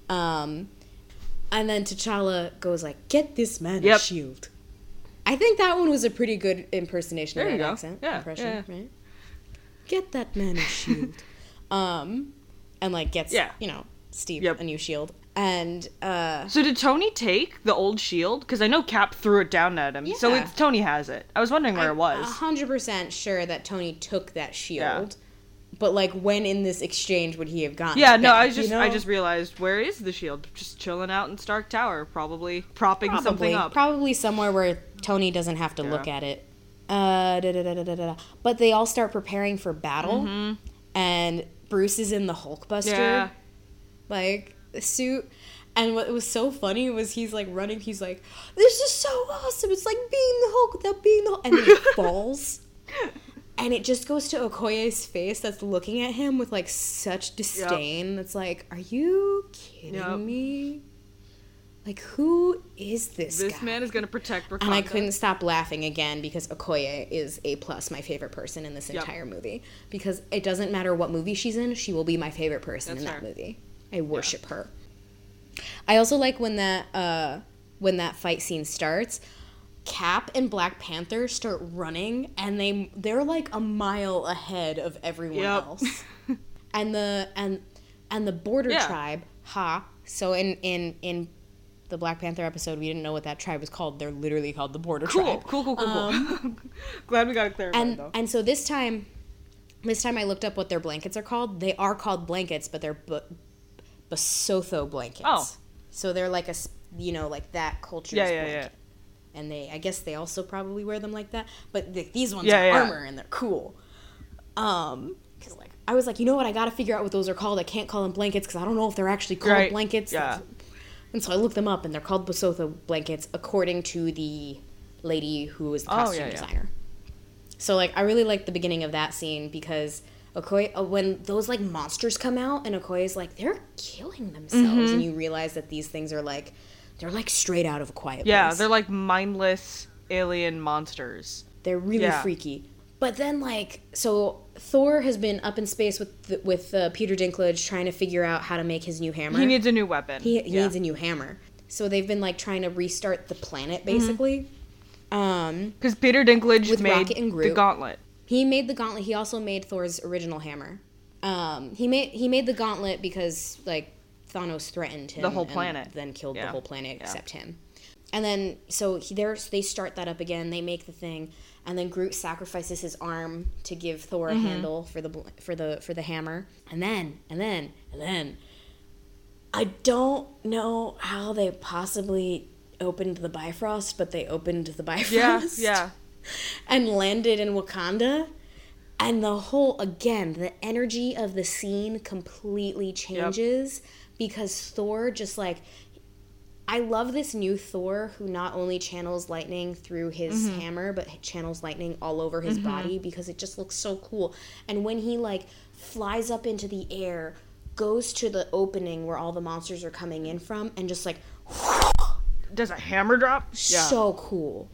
Um, and then T'Challa goes like, "Get this man yep. a shield." I think that one was a pretty good impersonation there of that you go. accent yeah. impression, yeah. right? Get that man a shield. um, and like gets yeah. you know Steve yep. a new shield. And uh, so did Tony take the old shield? Because I know Cap threw it down at him. Yeah. So it's, Tony has it. I was wondering where I'm it was. A hundred percent sure that Tony took that shield. Yeah. But like, when in this exchange would he have gotten? Yeah, it no, back, I just you know? I just realized, where is the shield? Just chilling out in Stark Tower, probably propping probably, something up. Probably somewhere where Tony doesn't have to yeah. look at it. Uh, da, da, da, da, da, da. But they all start preparing for battle, mm-hmm. and Bruce is in the Hulkbuster, yeah. like suit. And what was so funny was he's like running. He's like, "This is so awesome! It's like being the Hulk without being the Hulk." And then he falls. And it just goes to Okoye's face that's looking at him with, like, such disdain. Yep. It's like, are you kidding yep. me? Like, who is this This guy? man is going to protect Wakanda. And I couldn't stop laughing again because Okoye is A+, my favorite person in this yep. entire movie. Because it doesn't matter what movie she's in, she will be my favorite person that's in that fair. movie. I worship yeah. her. I also like when that, uh, when that fight scene starts, Cap and Black Panther start running, and they they're like a mile ahead of everyone yep. else. And the and and the border yeah. tribe, ha. So in in in the Black Panther episode, we didn't know what that tribe was called. They're literally called the border cool. tribe. Cool, cool, cool, um, cool. Glad we got it clarified and, though. And so this time, this time I looked up what their blankets are called. They are called blankets, but they're b- Basotho blankets. Oh. So they're like a you know like that culture's yeah, yeah, blanket. Yeah. And they, I guess they also probably wear them like that. But the, these ones yeah, are yeah. armor, and they're cool. Um, cause like I was like, you know what? I gotta figure out what those are called. I can't call them blankets because I don't know if they're actually called right. blankets. Yeah. And so I looked them up, and they're called Basotho blankets according to the lady who was the oh, costume yeah, yeah. designer. So like, I really liked the beginning of that scene because Okoye, uh, when those like monsters come out and Okoye's like, they're killing themselves, Mm-hmm. and you realize that these things are like, they're like straight out of A Quiet Place. Yeah, they're like mindless alien monsters. They're really Yeah. freaky. But then, like, so Thor has been up in space with the, with uh, Peter Dinklage trying to figure out how to make his new hammer. He needs a new weapon. He, he yeah. needs a new hammer. So they've been like trying to restart the planet, basically. Mm-hmm. Um, Because Peter Dinklage With made Rocket and Groot. the gauntlet. he made the gauntlet. He also made Thor's original hammer. Um, he made he made the gauntlet because like Thanos threatened him The whole and planet. then killed Yeah. the whole planet Yeah. except him. And then so he, they start that up again. They make the thing, and then Groot sacrifices his arm to give Thor a Mm-hmm. handle for the bl- for the for the hammer. And then and then and then I don't know how they possibly opened the Bifrost, but they opened the Bifrost. Yeah, yeah. And landed in Wakanda. And the whole, again, the energy of the scene completely changes because Thor just like, I love this new Thor who not only channels lightning through his Mm-hmm. hammer, but channels lightning all over his body because it just looks so cool. And when he like flies up into the air, goes to the opening where all the monsters are coming in from, and just like, Does a hammer drop? Yeah. so cool.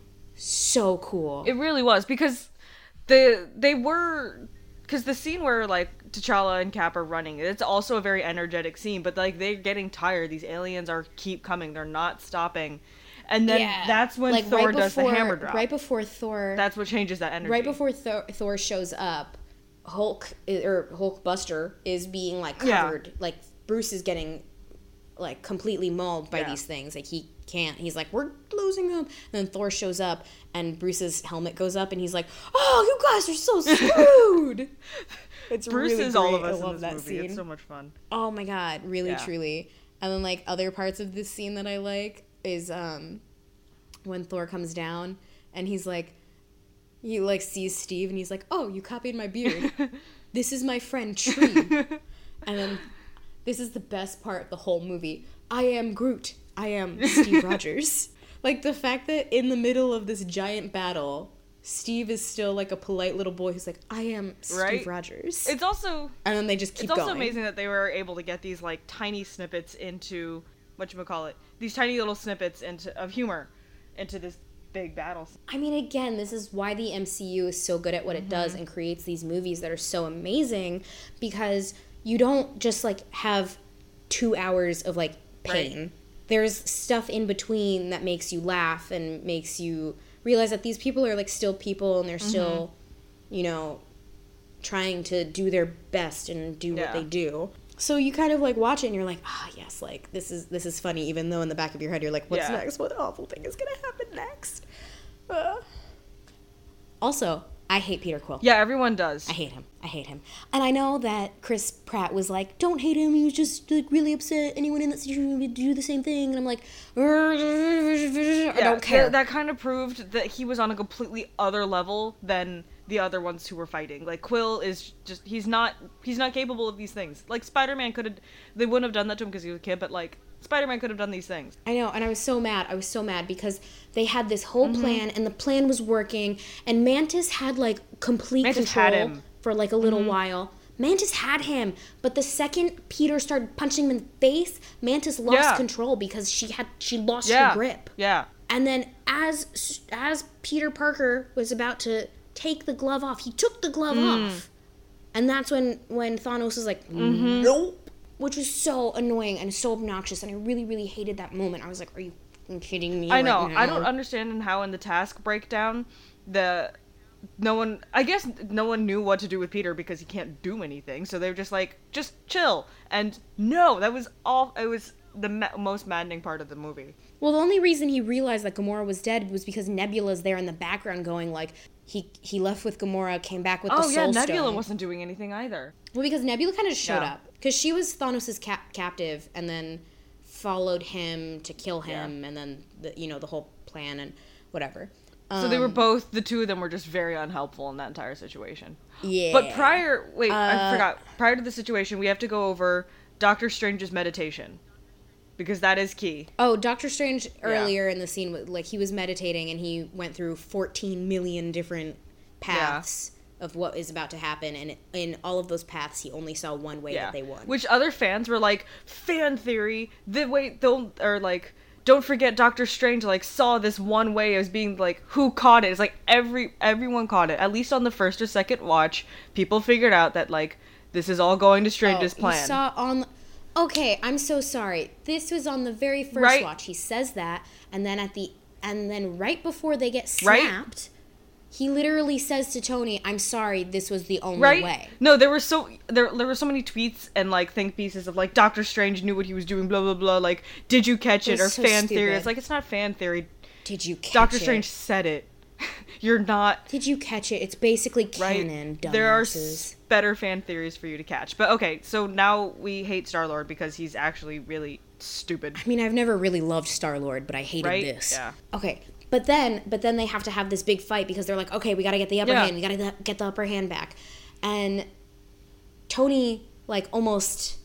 So cool. It really was, because the they were because the scene where like T'Challa and Cap are running, it's also a very energetic scene, but like they're getting tired. These aliens are keep coming. They're not stopping. And then Yeah. that's when Like, Thor right does the before- hammer drop. Right before Thor That's what changes that energy. right before Thor, Thor shows up, Hulk or Hulkbuster is being like Yeah. covered. Like Bruce is getting like completely mauled by Yeah. these things. Like he can't. He's like, we're losing him. And then Thor shows up, and Bruce's helmet goes up, and he's like, oh, you guys are so screwed. It's Bruce really is all of great. us I love in this that movie. scene. It's so much fun. Oh my god, really Yeah. truly. And then like other parts of this scene that I like is um when Thor comes down and he's like he like sees Steve and he's like, "Oh, you copied my beard. This is my friend Tree." And then this is the best part of the whole movie. I am Groot. I am Steve Rogers. Like the fact that in the middle of this giant battle, Steve is still like a polite little boy who's like, I am Steve Right? Rogers. It's also And then they just keep it's also going. amazing that they were able to get these like tiny snippets into whatchamacallit, these tiny little snippets into of humor into this big battle. I mean, again, this is why the M C U is so good at what it does and creates these movies that are so amazing, because you don't just like have two hours of like pain. Right. There's stuff in between that makes you laugh and makes you realize that these people are like still people and they're still, you know, trying to do their best and do Yeah. what they do. So you kind of like watch it and you're like, ah, yes, like this is this is funny, even though in the back of your head you're like, what's Yeah. next? What awful thing is gonna happen next? Uh. Also, I hate Peter Quill. Yeah, everyone does. I hate him. I hate him. And I know that Chris Pratt was like, don't hate him. He was just like really upset. Anyone in that situation would do the same thing. And I'm like, I Yeah, don't care. th- that kind of proved that he was on a completely other level than the other ones who were fighting. Like Quill is just he's not he's not capable of these things. Like Spider-Man could have they wouldn't have done that to him because he was a kid, but like Spider-Man could have done these things. I know, and I was so mad. I was so mad because they had this whole plan, and the plan was working, and Mantis had like complete Mantis control had him. for like a little while. Mantis had him, but the second Peter started punching him in the face, Mantis lost Yeah. control because she had she lost Yeah. her grip. Yeah. And then as as Peter Parker was about to take the glove off, he took the glove off. And that's when when Thanos was like, "Nope." Which was so annoying and so obnoxious, and I really really hated that moment. I was like, "Are you fucking kidding me?" I right know. now?" I don't understand how in the task breakdown the no one I guess no one knew what to do with Peter because he can't do anything. So they were just like, just chill. And no, that was all it was the ma- most maddening part of the movie. Well, the only reason he realized that Gamora was dead was because Nebula's there in the background going like, he he left with Gamora, came back with the Oh Soul yeah, Stone. Nebula wasn't doing anything either. Well, because Nebula kind of showed Yeah. up. Because she was Thanos' cap- captive and then followed him to kill him, and then, the, you know, the whole plan and whatever. So they were Um, both, the two of them were just very unhelpful in that entire situation. Yeah. But prior, wait, I Uh, forgot. Prior to the situation, we have to go over Doctor Strange's meditation. Because that is key. Oh, Doctor Strange earlier in the scene, like, he was meditating and he went through fourteen million different paths of what is about to happen, and in all of those paths, he only saw one way Yeah. that they won. Which other fans were like, fan theory, the way they'll, or like, don't forget Doctor Strange, like, saw this one way as being, like, who caught it? It's like, every, everyone caught it. At least on the first or second watch, people figured out that, like, this is all going to Strange's oh, plan. You saw on... Okay, I'm so sorry. This was on the very first right? watch. He says that, and then at the... And then right before they get snapped... Right? He literally says to Tony, I'm sorry, this was the only right? way. No, there were so there there were so many tweets and like think pieces of like Doctor Strange knew what he was doing, blah blah blah, like did you catch it, it or so fan stupid. theory. It's like it's not fan theory. Did you catch Doctor it? Strange said it. You're not Did you catch it? It's basically right. canon, dumbasses. There are s- better fan theories for you to catch. But okay, so now we hate Star-Lord because he's actually really stupid. I mean, I've never really loved Star-Lord, but I hated right? this. Yeah. Okay. But then, but then they have to have this big fight because they're like, okay, we got to get the upper Yeah. hand. We got to get the upper hand back. And Tony, like, almost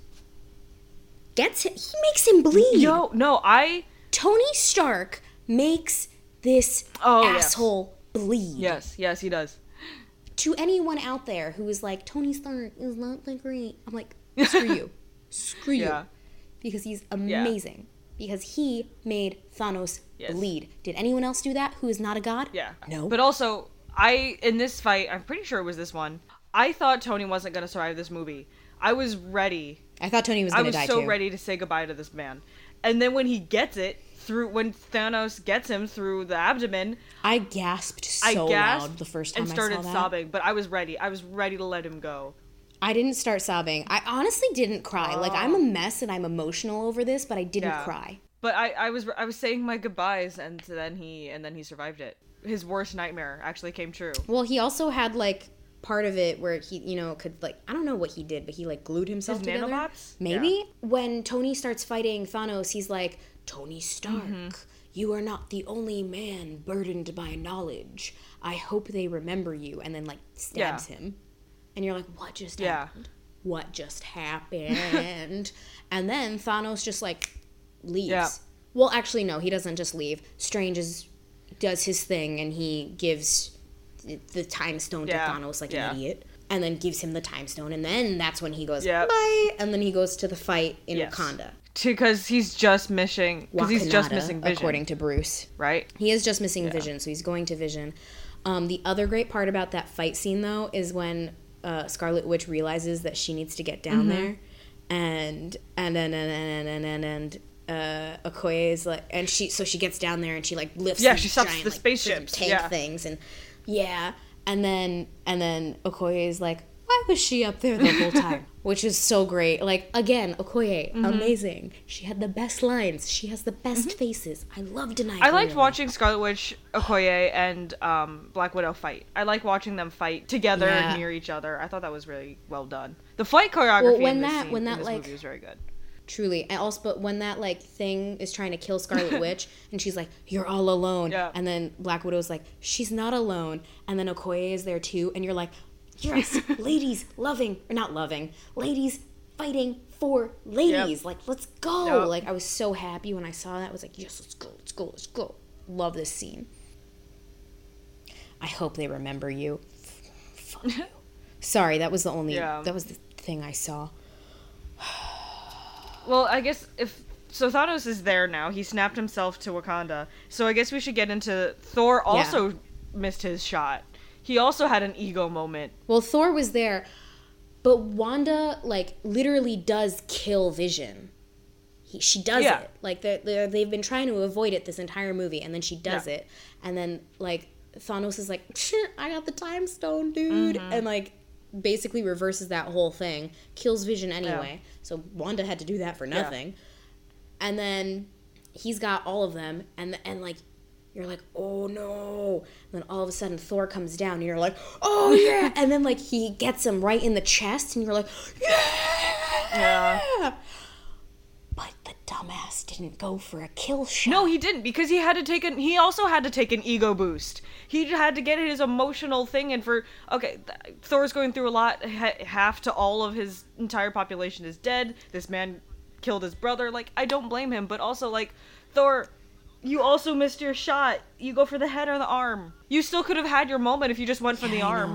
gets it. He makes him bleed. Yo, no, I... Tony Stark makes this Oh, yes. asshole bleed. Yes, yes, he does. To anyone out there who is like, Tony Stark is not that great, I'm like, screw you. Screw Yeah. you. Because he's amazing. Because he made Thanos Yes. bleed. Did anyone else do that who is not a god? Yeah. No. But also, I, in this fight, I'm pretty sure it was this one, I thought Tony wasn't going to survive this movie. I was ready. I thought Tony was I going to was die so too. ready to say goodbye to this man. And then when he gets it, through when Thanos gets him through the abdomen, I gasped so I gasped loud the first time and started I saw that. sobbing. But I was ready. I was ready to let him go. I didn't start sobbing. I honestly didn't cry. Like, I'm a mess and I'm emotional over this, but I didn't Yeah. cry. But I, I was I was saying my goodbyes, and then he and then he survived it. His worst nightmare actually came true. Well, he also had, like, part of it where he, you know, could, like, I don't know what he did, but he, like, glued himself His together. nanobots? Maybe? Yeah. When Tony starts fighting Thanos, he's like, Tony Stark, Mm-hmm. you are not the only man burdened by knowledge. I hope they remember you. And then, like, stabs Yeah. him. And you're like, what just Yeah. happened? What just happened? And then Thanos just, like, leaves. Yeah. Well, actually, no, he doesn't just leave. Strange is, does his thing, and he gives the time stone Yeah. to Thanos like Yeah. an idiot, and then gives him the time stone, and then that's when he goes Yep. bye, and then he goes to the fight in Yes. Wakanda. Because he's just missing. Because he's just Wakanada, missing Vision. according to Bruce. Right. He is just missing Vision, so he's going to Vision. Um, the other great part about that fight scene, though, is when uh, Scarlet Witch realizes that she needs to get down Mm-hmm. there, and and and and and and and, and uh, Okoye is like, and she so she gets down there and she like lifts. Yeah, these she stops giant, the like, spaceships, tank yeah. things, and yeah, and then and then Okoye is like, why was she up there the whole time? Which is so great. Like, again, Okoye, Mm-hmm. amazing. She had the best lines. She has the best faces. I loved Denai. I liked watching Scarlet Witch, Okoye, and um, Black Widow fight. I like watching them fight together Yeah. near each other. I thought that was really well done. The fight choreography Well, when in this, that- scene, when in that, this like- movie was very good. Truly. And also, but when that, like, thing is trying to kill Scarlet Witch, and she's like, you're all alone. Yeah. And then Black Widow's like, she's not alone. And then Okoye is there, too. And you're like, yes, ladies loving, or not loving, ladies fighting for ladies. Yep. Like, let's go. Yep. Like, I was so happy when I saw that. I was like, yes, let's go, let's go, let's go. Love this scene. I hope they remember you. Fuck you. Sorry, that was the only, Yeah. that was the thing I saw. Well, I guess if... So Thanos is there now. He snapped himself to Wakanda. So I guess we should get into... Thor also missed his shot. He also had an ego moment. Well, Thor was there, but Wanda, like, literally does kill Vision. He, she does Yeah. it. Like, they're, they're, they've been trying to avoid it this entire movie, and then she does Yeah. it. And then, like, Thanos is like, I got the time stone, dude. Mm-hmm. And, like, basically reverses that whole thing. Kills Vision anyway. So Wanda had to do that for nothing. And then he's got all of them, and, and like, you're like, oh no. And then all of a sudden Thor comes down and you're like, oh yeah. And then like he gets him right in the chest and you're like, yeah. Yeah. But the dumbass didn't go for a kill shot. No, he didn't, because he had to take an... He also had to take an ego boost. He had to get his emotional thing in for... Okay, th- Thor's going through a lot. Ha- half to all of his entire population is dead. This man killed his brother. Like, I don't blame him, but also, like, Thor... You also missed your shot. You go for the head or the arm. You still could have had your moment if you just went for Yeah, the I arm. know.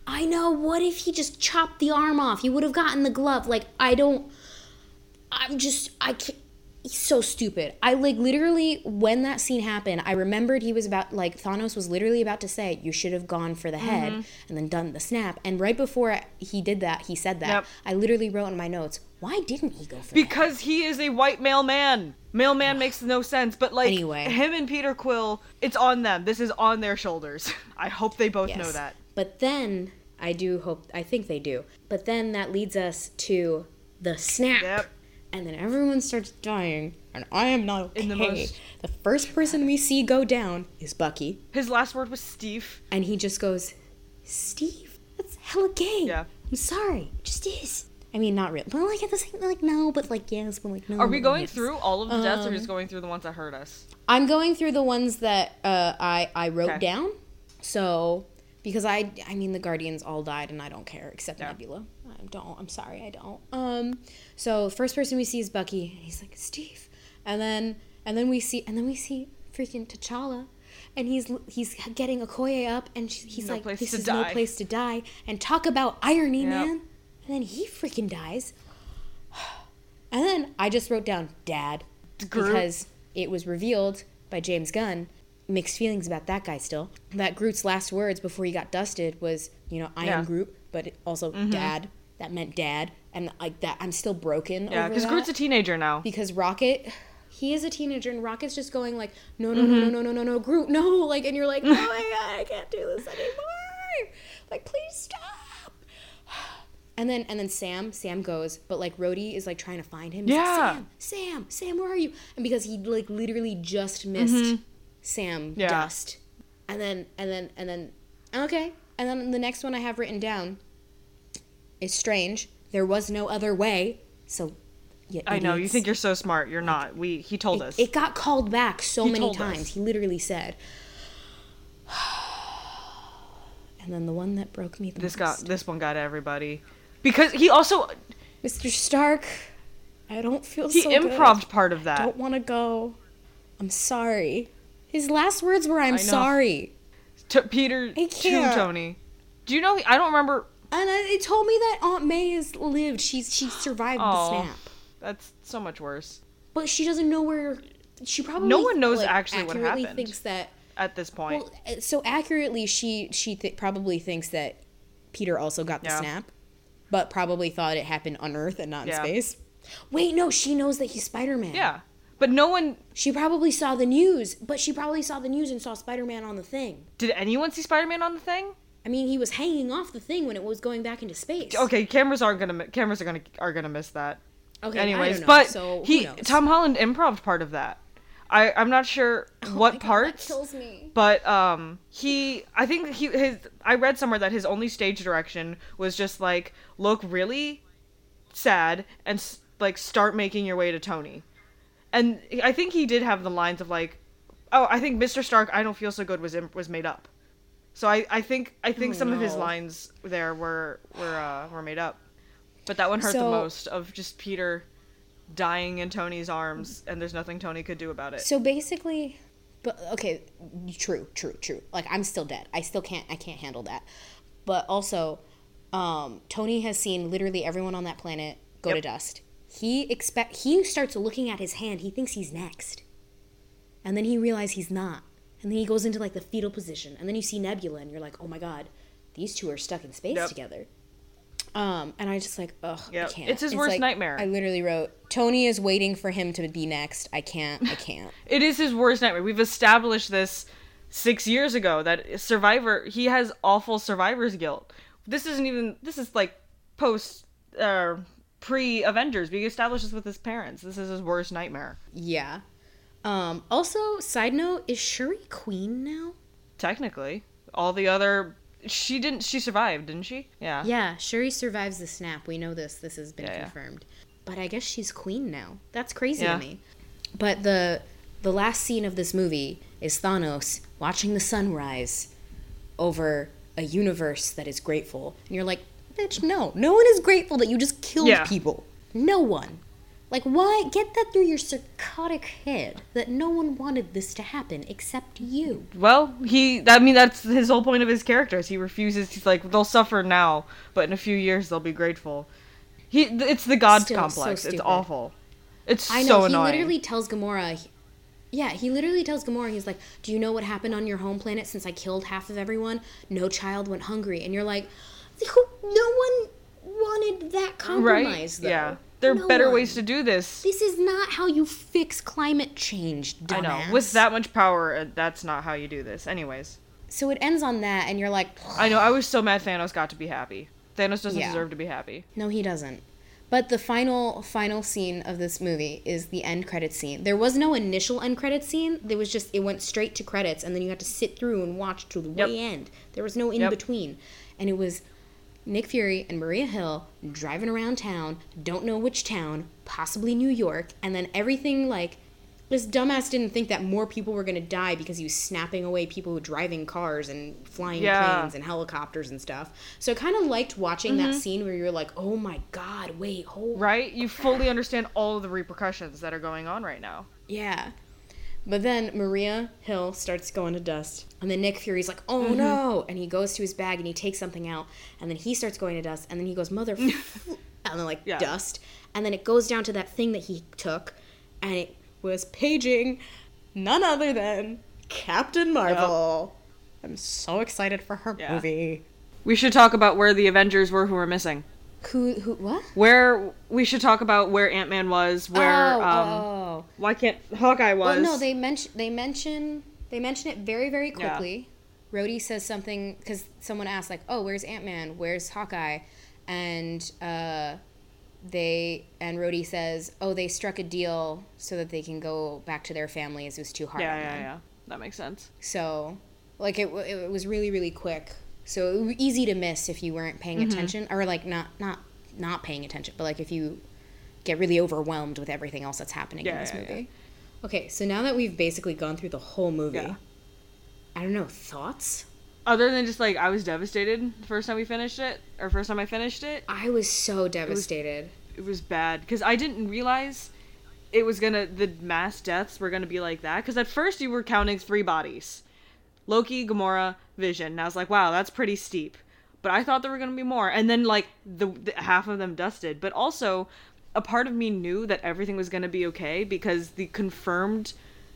I know. What if he just chopped the arm off? He would have gotten the glove. Like, I don't. I'm just. I can't. He's so stupid. I, like, literally, when that scene happened, I remembered he was about, like, Thanos was literally about to say, you should have gone for the head mm-hmm. and then done the snap. And right before he did that, he said that. Yep. I literally wrote in my notes, why didn't he go for that? Because he is a white male man. Male man makes no sense. But, like, anyway. Him and Peter Quill, it's on them. This is on their shoulders. I hope they both yes. know that. But then, I do hope, I think they do. But then that leads us to the snap. Yep. And then everyone starts dying, and I am not okay. In the, most... the first person we see go down is Bucky. His last word was Steve. And he just goes, Steve? That's hella gay. Yeah. I'm sorry. It just is. I mean, not really. But, like, at the same like, no, but, like, yes, but, like, no. Are we going yes. through all of the deaths, um, or just going through the ones that hurt us? I'm going through the ones that uh, I, I wrote okay. down. So, because I, I mean, the Guardians all died, and I don't care, except yeah. Nebula. I don't. I'm sorry, I don't. Um, so first person we see is Bucky, and he's like, Steve, and then and then we see and then we see freaking T'Challa, and he's he's getting Okoye up, and she, he's no like, this is die. no place to die, and talk about irony, yep. man. And then he freaking dies, and then I just wrote down Dad Groot. Because it was revealed by James Gunn. Mixed feelings about that guy still. That Groot's last words before he got dusted was, you know, I yeah. am Groot, but also mm-hmm. Dad. That meant Dad, and like that, I'm still broken. Yeah, because Groot's a teenager now. Because Rocket, he is a teenager, and Rocket's just going like, no, no, mm-hmm. no, no, no, no, no, no, Groot, no, like, and you're like, oh my god, I can't do this anymore. Like, please stop. And then, and then Sam, Sam goes, but like Rhodey is like trying to find him. He's yeah. Like, Sam, Sam, Sam, where are you? And because he like literally just missed mm-hmm. Sam yeah. Dust, and then, and then, and then, okay, and then the next one I have written down. Is Strange. There was no other way. So, yeah, I know you think you're so smart. You're not. We he told it, us. It got called back so he many times. Us. He literally said. And then the one that broke me the this most. got this one got everybody because he also Mister Stark. I don't feel he so improv'd good. part of that. I don't want to go. I'm sorry. His last words were "I'm sorry." To Peter to Tony. Do you know? I don't remember. And it told me that Aunt May has lived. She's she survived oh, the snap. That's so much worse. But she doesn't know where. She probably no one knows like, actually what happened. Thinks that at this point. Well, so accurately, she she th- probably thinks that Peter also got the yeah. snap, but probably thought it happened on Earth and not in yeah. space. Wait, no, she knows that he's Spider-Man. Yeah, but no one. She probably saw the news, but she probably saw the news and saw Spider-Man on the thing. Did anyone see Spider-Man on the thing? I mean, he was hanging off the thing when it was going back into space. Okay, cameras aren't gonna cameras are gonna are gonna miss that. Okay, anyways, I don't know, but so he Tom Holland improv'd part of that. I I'm not sure oh what my God, parts. That kills me. But um, he I think he his I read somewhere that his only stage direction was just like look really sad and like start making your way to Tony, and I think he did have the lines of like, oh, I think Mister Stark, I don't feel so good was was made up. So I, I think I think oh, some no. of his lines there were were uh, were made up, but that one hurt so, the most of just Peter dying in Tony's arms and there's nothing Tony could do about it. So basically, but okay, true, true, true. Like I'm still dead. I still can't I can't handle that. But also, um, Tony has seen literally everyone on that planet go yep. to dust. He expect he starts looking at his hand. He thinks he's next, and then he realizes he's not. And then he goes into, like, the fetal position. And then you see Nebula, and you're like, oh, my God. These two are stuck in space yep. together. Um, and I just, like, ugh, yep. I can't. It's his it's worst like, nightmare. I literally wrote, Tony is waiting for him to be next. I can't. I can't. It is his worst nightmare. We've established this six years ago, that Survivor, he has awful survivor's guilt. This isn't even, this is, like, post, uh, pre-Avengers. We established this with his parents. This is his worst nightmare. Yeah. Um, also, side note, is Shuri queen now? Technically. All the other... She didn't... She survived, didn't she? Yeah. Yeah, Shuri survives the snap. We know this. This has been yeah, confirmed. Yeah. But I guess she's queen now. That's crazy yeah. to me. But the the last scene of this movie is Thanos watching the sun rise over a universe that is grateful. And you're like, bitch, no. No one is grateful that you just killed yeah. people. No one. Like, what? Get that through your psychotic head that no one wanted this to happen except you. Well, he, I mean, that's his whole point of his character is he refuses, he's like, they'll suffer now, but in a few years they'll be grateful. He, it's the God Still, complex. so it's stupid. awful. It's I know, so he annoying. literally tells Gamora, yeah, he literally tells Gamora, he's like, do you know what happened on your home planet since I killed half of everyone? No child went hungry. And you're like, no one wanted that compromise, right? though. Yeah. There are no better one. ways to do this. This is not how you fix climate change, dumbass. I know. With that much power, uh, that's not how you do this. Anyways. So it ends on that, and you're like... I know. I was so mad Thanos got to be happy. Thanos doesn't Yeah. deserve to be happy. No, he doesn't. But the final, final scene of this movie is the end credits scene. There was no initial end credits scene. There was just, it went straight to credits, and then you had to sit through and watch to the Yep. way end. There was no in Yep. between. And it was Nick Fury and Maria Hill driving around town, don't know which town, possibly New York, and then everything, like, this dumbass didn't think that more people were going to die because he was snapping away people who were driving cars and flying Yeah. planes and helicopters and stuff. So I kind of liked watching Mm-hmm. that scene where you're like, oh my god, wait, hold Right? You fully understand all of the repercussions that are going on right now. Yeah. But then Maria Hill starts going to dust. And then Nick Fury's like, oh Mm-hmm. no. And he goes to his bag and he takes something out. And then he starts going to dust. And then he goes, mother... f-" and then like Yeah. dust. And then it goes down to that thing that he took. And it was paging none other than Captain Marvel. I'm so excited for her Yeah. movie. We should talk about where the Avengers were who were missing. Who, who, what? Where, we should talk about where Ant-Man was, where, oh, um, oh. why can't, Hawkeye was. Well, no, they mention they mention they mention it very very quickly. Rhodey says something because someone asked like, "Oh, where's Ant-Man? Where's Hawkeye?" And uh, they and Rhodey says, "Oh, they struck a deal so that they can go back to their families. It was too hard Yeah, on yeah, them." yeah. That makes sense. So, like it w- it was really really quick. So it was easy to miss if you weren't paying Mm-hmm. attention, or like not not not paying attention, but like if you get really overwhelmed with everything else that's happening in Yeah, this yeah, movie. Okay, so now that we've basically gone through the whole movie, Yeah. I don't know, thoughts? Other than just like, I was devastated the first time we finished it, or first time I finished it. I was so devastated. It was bad, because I didn't realize it was gonna, the mass deaths were gonna be like that, because at first you were counting three bodies. Loki, Gamora, Vision, and I was like, wow, that's pretty steep. But I thought there were gonna be more, and then like, the, the half of them dusted, but also, a part of me knew that everything was gonna be okay, because the confirmed,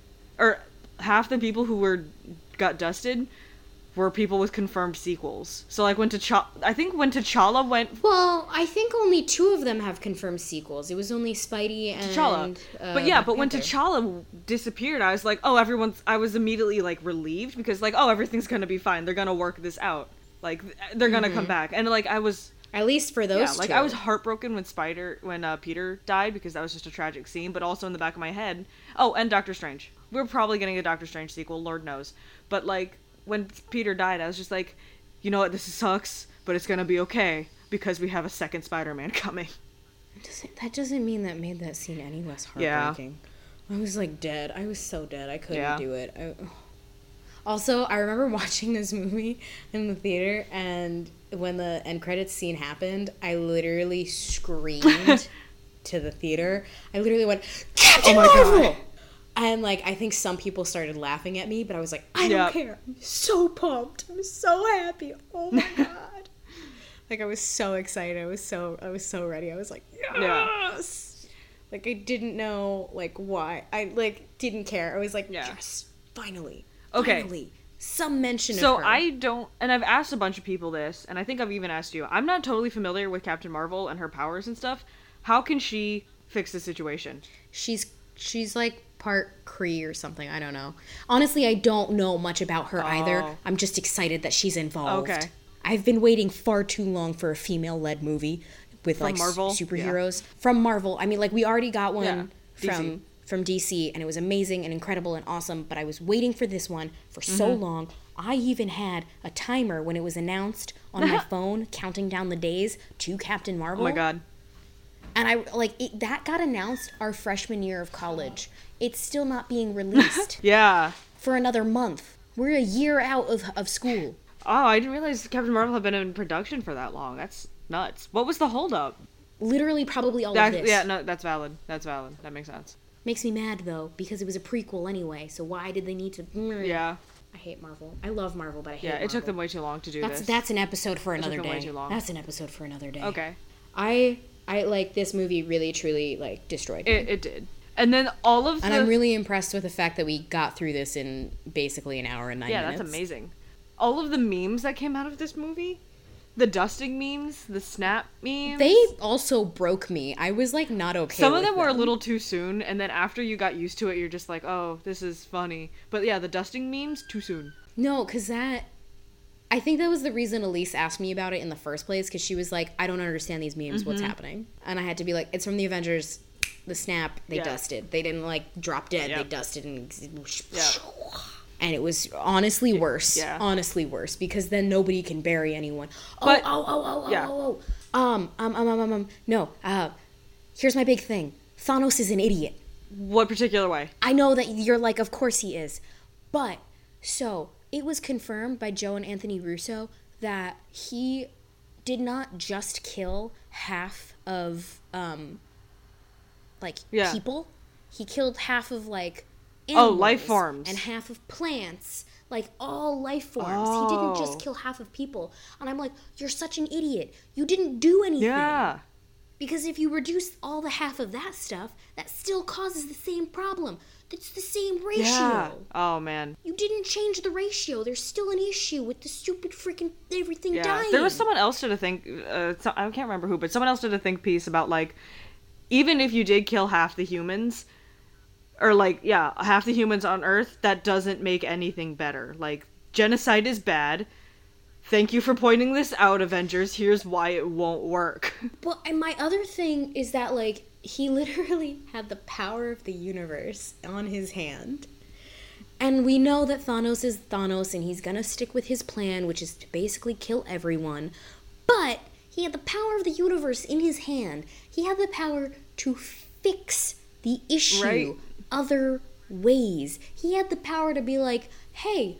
or half the people who were, got dusted, were people with confirmed sequels. So like when T'Challa, I think when T'Challa went Well, I think only two of them have confirmed sequels. It was only Spidey and T'Challa. uh, But yeah, Black but when Panther. T'Challa disappeared, I was like, oh, everyone's, I was immediately like relieved because like, oh, everything's gonna be fine. They're gonna work this out. Like, they're gonna come back. And like, I was, At least for those yeah, like two. I was heartbroken when Spider, when uh, Peter died because that was just a tragic scene, but also in the back of my head, oh, and Doctor Strange. We're probably getting a Doctor Strange sequel, Lord knows. But like, when Peter died, I was just like, you know what, this sucks, but it's gonna be okay because we have a second Spider-Man coming. Doesn't- that doesn't mean that made that scene any less Yeah. heartbreaking. I was like dead. I was so dead. I couldn't Yeah. do it. I, also, I remember watching this movie in the theater, and when the end credits scene happened, I literally screamed to the theater. I literally went, Captain Oh my Marvel! God. And like, I think some people started laughing at me, but I was like, I don't Yep. care. I'm so pumped. I'm so happy. Oh my god. Like I was so excited. I was so I was so ready. I was like, Yeah. yes. Like I didn't know like why. I like didn't care. I was like, Yeah. yes, finally. Okay. Finally. Some mention So of her. I don't, and I've asked a bunch of people this, and I think I've even asked you. I'm not totally familiar with Captain Marvel and her powers and stuff. How can she fix the situation? she's she's like part Kree or something. I don't know. Honestly, I don't know much about her either. Oh. I'm just excited that she's involved. Okay. I've been waiting far too long for a female-led movie with From like s- Marvel? superheroes from Marvel. I mean, like we already got one Yeah, D C. from from D C, and it was amazing and incredible and awesome. But I was waiting for this one for so Mm-hmm. long. I even had a timer when it was announced on my phone, counting down the days to Captain Marvel. Oh my god. And I like it, that got announced our freshman year of college. It's still not being released Yeah. for another month. We're a year out of, of school. Oh, I didn't realize Captain Marvel had been in production for that long. That's nuts. What was the holdup? Literally, probably all that, of this. Yeah, no, that's valid. That's valid. That makes sense. Makes me mad, though, because it was a prequel anyway, so why did they need to... Yeah. I hate Marvel. I love Marvel, but I hate Yeah, it Marvel. took them way too long to do that's, this. That's an episode for it another took them day. way too long. That's an episode for another day. Okay. I, I like, this movie really, truly, like, destroyed me. It, it did. And then all of the... And I'm really impressed with the fact that we got through this in basically an hour and nine yeah, minutes. Yeah, that's amazing. All of the memes that came out of this movie... The dusting memes, the snap memes. They also broke me. I was like not okay. Some with of them, them were a them. little too soon, and then after you got used to it, you're just like, oh, this is funny. But yeah, the dusting memes, too soon. No, because that... I think that was the reason Elise asked me about it in the first place, because she was like, I don't understand these memes, mm-hmm. what's happening? And I had to be like, it's from the Avengers, the snap, they yeah. dusted. They didn't like drop dead, yep. they dusted and... Yep. And it was honestly worse. Yeah. Honestly worse. Because then nobody can bury anyone. Oh, but, oh, oh, oh, oh, yeah. oh, oh. Um, um, um, um, um, um, no. Uh, here's my big thing. Thanos is an idiot. What particular way? I know that you're like, of course he is. But, so, it was confirmed by Joe and Anthony Russo that he did not just kill half of, um, like, yeah. people. He killed half of, like... Oh, life forms. And half of plants. Like, all life forms. Oh. He didn't just kill half of people. And I'm like, you're such an idiot. You didn't do anything. Yeah. Because if you reduce all the half of that stuff, that still causes the same problem. It's the same ratio. Yeah. Oh, man. You didn't change the ratio. There's still an issue with the stupid freaking everything yeah. dying. There was someone else did a think, uh, so, I can't remember who, but someone else did a think piece about, like, even if you did kill half the humans... Or, like, yeah, half the humans on Earth, that doesn't make anything better. Like, genocide is bad. Thank you for pointing this out, Avengers. Here's why it won't work. Well, and my other thing is that, like, he literally had the power of the universe on his hand. And we know that Thanos is Thanos, and he's gonna stick with his plan, which is to basically kill everyone. But he had the power of the universe in his hand. He had the power to fix the issue. Right. Other ways. He had the power to be like, hey,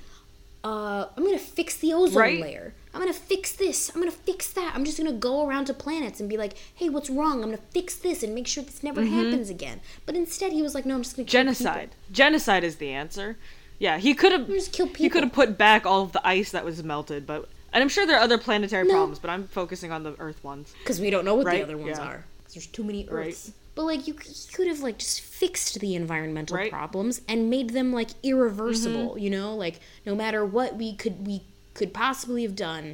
uh, I'm gonna fix the ozone right? layer. I'm gonna fix this. I'm gonna fix that. I'm just gonna go around to planets and be like, hey, what's wrong? I'm gonna fix this and make sure this never mm-hmm. happens again. But instead, he was like, no, I'm just gonna kill genocide. people. Genocide is the answer. Yeah, he could have. Just kill people. He could have put back all of the ice that was melted, but and I'm sure there are other planetary no. problems, but I'm focusing on the Earth ones because we don't know what right? the other ones yeah. are. Because there's too many Earths. Right. But, like, you, you could have, like, just fixed the environmental right. problems and made them, like, irreversible, mm-hmm. you know? Like, no matter what we could we could possibly have done,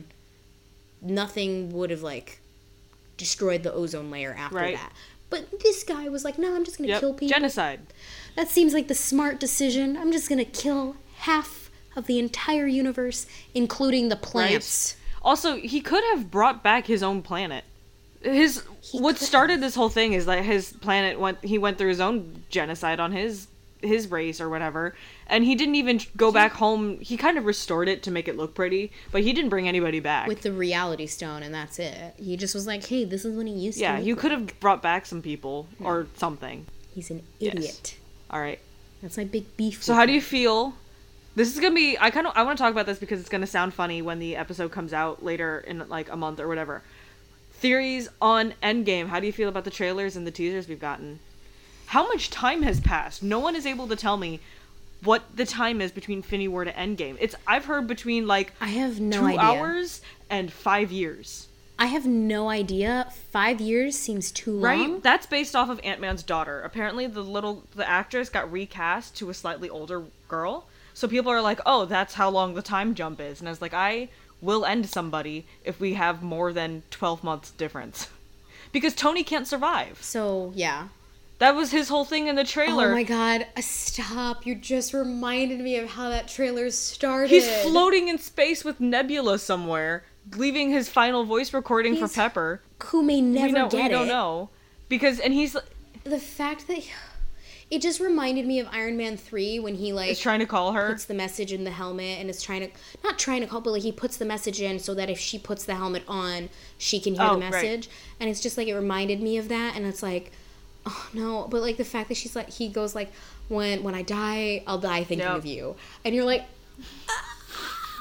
nothing would have, like, destroyed the ozone layer after right. that. But this guy was like, no, I'm just going to yep. kill people. Genocide. That seems like the smart decision. I'm just going to kill half of the entire universe, including the plants. Right. Also, he could have brought back his own planet. His he what started this whole thing is that his planet went he went through his own genocide on his his race or whatever, and he didn't even go back home. He kind of restored it to make it look pretty, but he didn't bring anybody back with the reality stone, and that's it. He just was like, hey, this is what he used yeah, to yeah, you like. could have brought back some people yeah. or something. He's an idiot. Yes. All right, that's my big beef. So how do you feel? This is gonna be I kind of I want to talk about this because it's gonna sound funny when the episode comes out later in like a month or whatever. Theories on Endgame. How do you feel about the trailers and the teasers we've gotten? How much time has passed? No one is able to tell me what the time is between Infinity War to Endgame. It's I've heard between like I have no two idea. hours and five years. I have no idea. Five years seems too long. Right? That's based off of Ant-Man's daughter. Apparently, the little the actress got recast to a slightly older girl. So people are like, "Oh, that's how long the time jump is." And I was like, I will end somebody if we have more than twelve months difference. Because Tony can't survive. So, yeah. That was his whole thing in the trailer. Oh my god, stop. You just reminded me of how that trailer started. He's floating in space with Nebula somewhere, leaving his final voice recording he's, for Pepper. Who may never we know, get we it. We don't know. Because, and he's... The fact that... It just reminded me of Iron Man three when he, like... Is trying to call her? Puts the message in the helmet and is trying to... Not trying to call, but, like, he puts the message in so that if she puts the helmet on, she can hear oh, the message. Right. And it's just, like, it reminded me of that. And it's like, oh, no. But, like, the fact that she's, like... He goes, like, when when I die, I'll die thinking yep. of you. And you're like... Ah!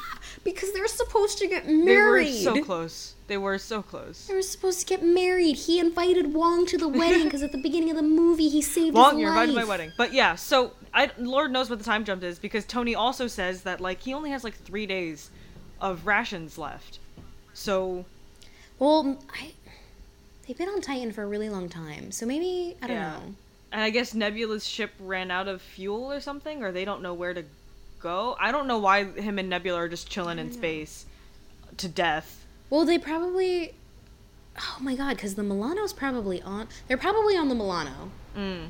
because they're supposed to get They married. were so close. They were so close. They were supposed to get married. He invited Wong to the wedding because at the beginning of the movie he saved Wong, his you're life. invited to my wedding. But yeah, so I Lord knows what the time jump is because Tony also says that like he only has like three days of rations left. So, well, I, they've been on Titan for a really long time, so maybe I don't yeah. know. And I guess Nebula's ship ran out of fuel or something, or they don't know where to go. I don't know why him and Nebula are just chilling in know. space to death. Well, they probably. Oh my god, because the Milano's probably on. They're probably on the Milano. Mm.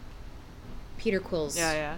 Peter Quill's Yeah, yeah.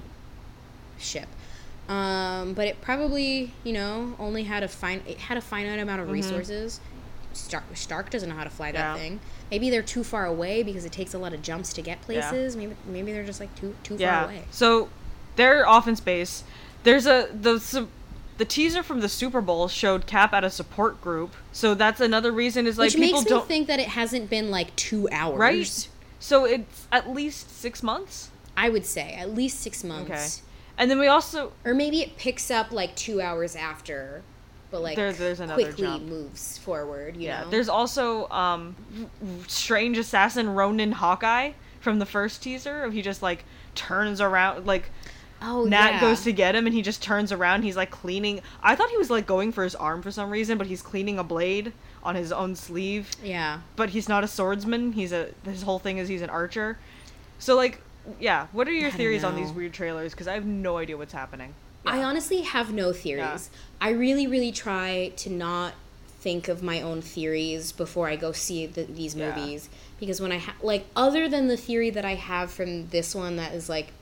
ship. Um, but it probably, you know, only had a fine. It had a finite amount of Mhm. resources. Stark, Stark doesn't know how to fly that Yeah. thing. Maybe they're too far away because it takes a lot of jumps to get places. Maybe maybe they're just like too too Yeah. far away. So they're off in space. There's a the su- the teaser from the Super Bowl showed Cap at a support group. So that's another reason is like Which people makes me don't think that it hasn't been like two hours. right. So it's at least six months. I would say at least six months. Okay. And then we also Or maybe it picks up like two hours after, but like There- there's another quickly jump. moves forward. You yeah. know. There's also um strange assassin Ronin Hawkeye from the first teaser. He just like turns around like oh Nat yeah. goes to get him and he just turns around. He's like cleaning. I thought he was like going for his arm for some reason, but he's cleaning a blade on his own sleeve. Yeah. But he's not a swordsman. He's a his whole thing is he's an archer. So like, yeah. What are your I don't theories on know. these weird trailers? Because I have no idea what's happening. I Yeah. honestly have no theories. I really, really try to not think of my own theories before I go see the, these Yeah. movies because when I ha- like other than the theory that I have from this one that is like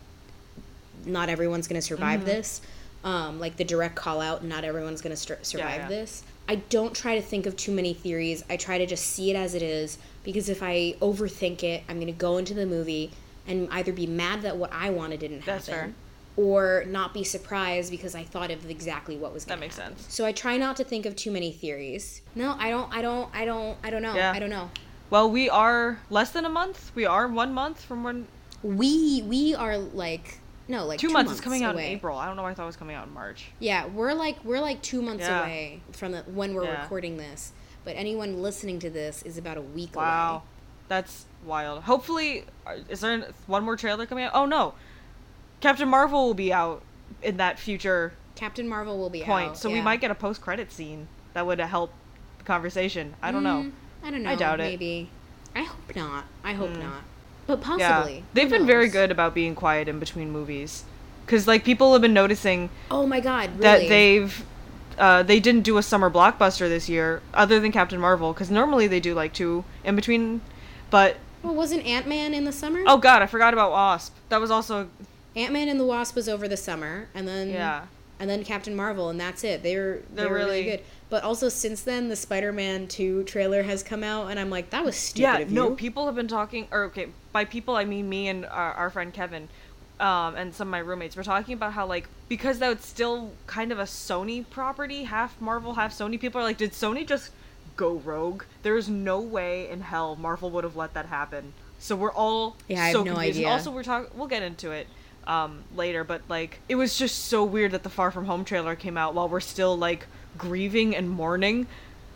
not everyone's going to survive Mhm. this, um, like the direct call out, not everyone's going to st- survive yeah. this. I don't try to think of too many theories. I try to just see it as it is because if I overthink it, I'm going to go into the movie and either be mad that what I wanted didn't happen That's fair. or not be surprised because I thought of exactly what was going That to makes happen. sense. So I try not to think of too many theories. No, I don't I don't I don't I don't know. Yeah. I don't know. Well, we are less than a month. We are one month from when We we are like no, like two, two months. months It's coming out away. in April. I don't know why I thought it was coming out in March. Yeah, we're like we're like two months Yeah. away from the, when we're Yeah. recording this. But anyone listening to this is about a week Wow, away. that's wild. Hopefully, uh, is there one more trailer coming out? Oh no, Captain Marvel will be out in that future Captain Marvel will be point, out. so we yeah. might get a post-credit scene that would help the conversation. I don't know. Mm, I don't know. I doubt it. Maybe. I hope not. I hope Mm. not. But Yeah, possibly. they've Who been very knows? good about being quiet in between movies, because like people have been noticing Oh my god, really? that they've uh, they didn't do a summer blockbuster this year other than Captain Marvel, because normally they do like two in between, but Well, wasn't Ant-Man in the summer? oh god, I forgot about Wasp. That was also Ant-Man and the Wasp was over the summer, and then yeah. and then Captain Marvel, and that's it. They were they They're were really, really- good. But also since then, the Spider-Man two trailer has come out, and I'm like, that was stupid Yeah, of you. no, people have been talking, or okay, by people I mean me and our, our friend Kevin, um, and some of my roommates. We're talking about how like because that's still kind of a Sony property, half Marvel, half Sony. People are like, did Sony just go rogue? There's no way in hell Marvel would have let that happen. So we're all Yeah, I so have no confused. And idea. also, we're talking. We'll get into it um, later, but like it was just so weird that the Far From Home trailer came out while we're still like grieving and mourning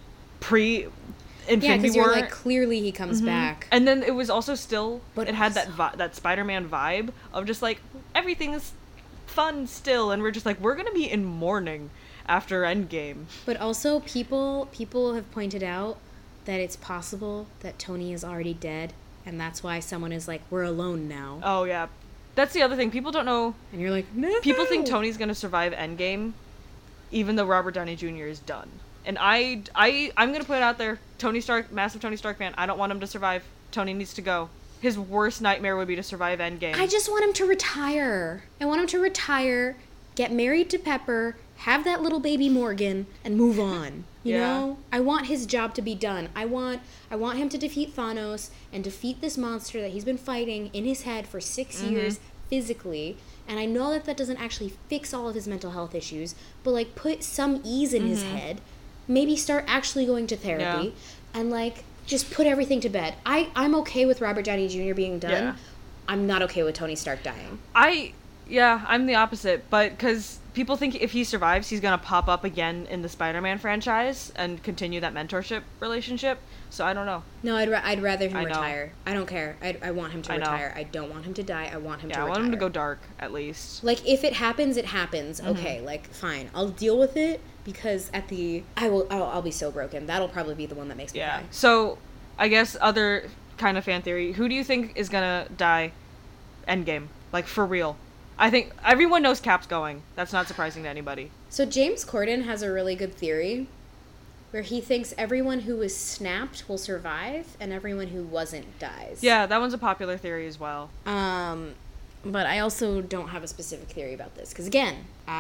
pre Infinity yeah, because War. you're like, clearly he comes back. And then it was also still, But it had that also- vi- that Spider-Man vibe of just like everything is fun still, and we're just like we're gonna be in mourning after Endgame. But also, people people have pointed out that it's possible that Tony is already dead, and that's why someone is like, we're alone now. Oh yeah, that's the other thing. People don't know. And you're like, no. People think Tony's gonna survive Endgame, even though Robert Downey Junior is done. And I, I, I'm gonna put it out there. Tony Stark, massive Tony Stark fan. I don't want him to survive. Tony needs to go. His worst nightmare would be to survive Endgame. I just want him to retire. I want him to retire, get married to Pepper, have that little baby Morgan, and move on. You Yeah. know? I want his job to be done. I want I want him to defeat Thanos and defeat this monster that he's been fighting in his head for six Mm-hmm. years physically. And I know that that doesn't actually fix all of his mental health issues, but like put some ease in his head. Maybe start actually going to therapy Yeah. and like just put everything to bed. I, I'm okay with Robert Downey Junior being done. Yeah. I'm not okay with Tony Stark dying. I Yeah, I'm the opposite, but because people think if he survives, he's gonna pop up again in the Spider-Man franchise and continue that mentorship relationship. So I don't know. No, I'd, ra- I'd rather him I know. retire. I don't care. I, I want him to I know. retire. I don't want him to die. I want him Yeah, to I retire. want him to go dark at least. Like, if it happens, it happens. Mm-hmm. Okay, like, fine. I'll deal with it because at the... I will, I'll, I'll be so broken. That'll probably be the one that makes me Yeah. cry. So, I guess other kind of fan theory. Who do you think is gonna die Endgame? Like, for real. I think everyone knows Cap's going. That's not surprising to anybody. So James Corden has a really good theory where he thinks everyone who was snapped will survive and everyone who wasn't dies. Yeah, that one's a popular theory as well. Um, but I also don't have a specific theory about this because, again,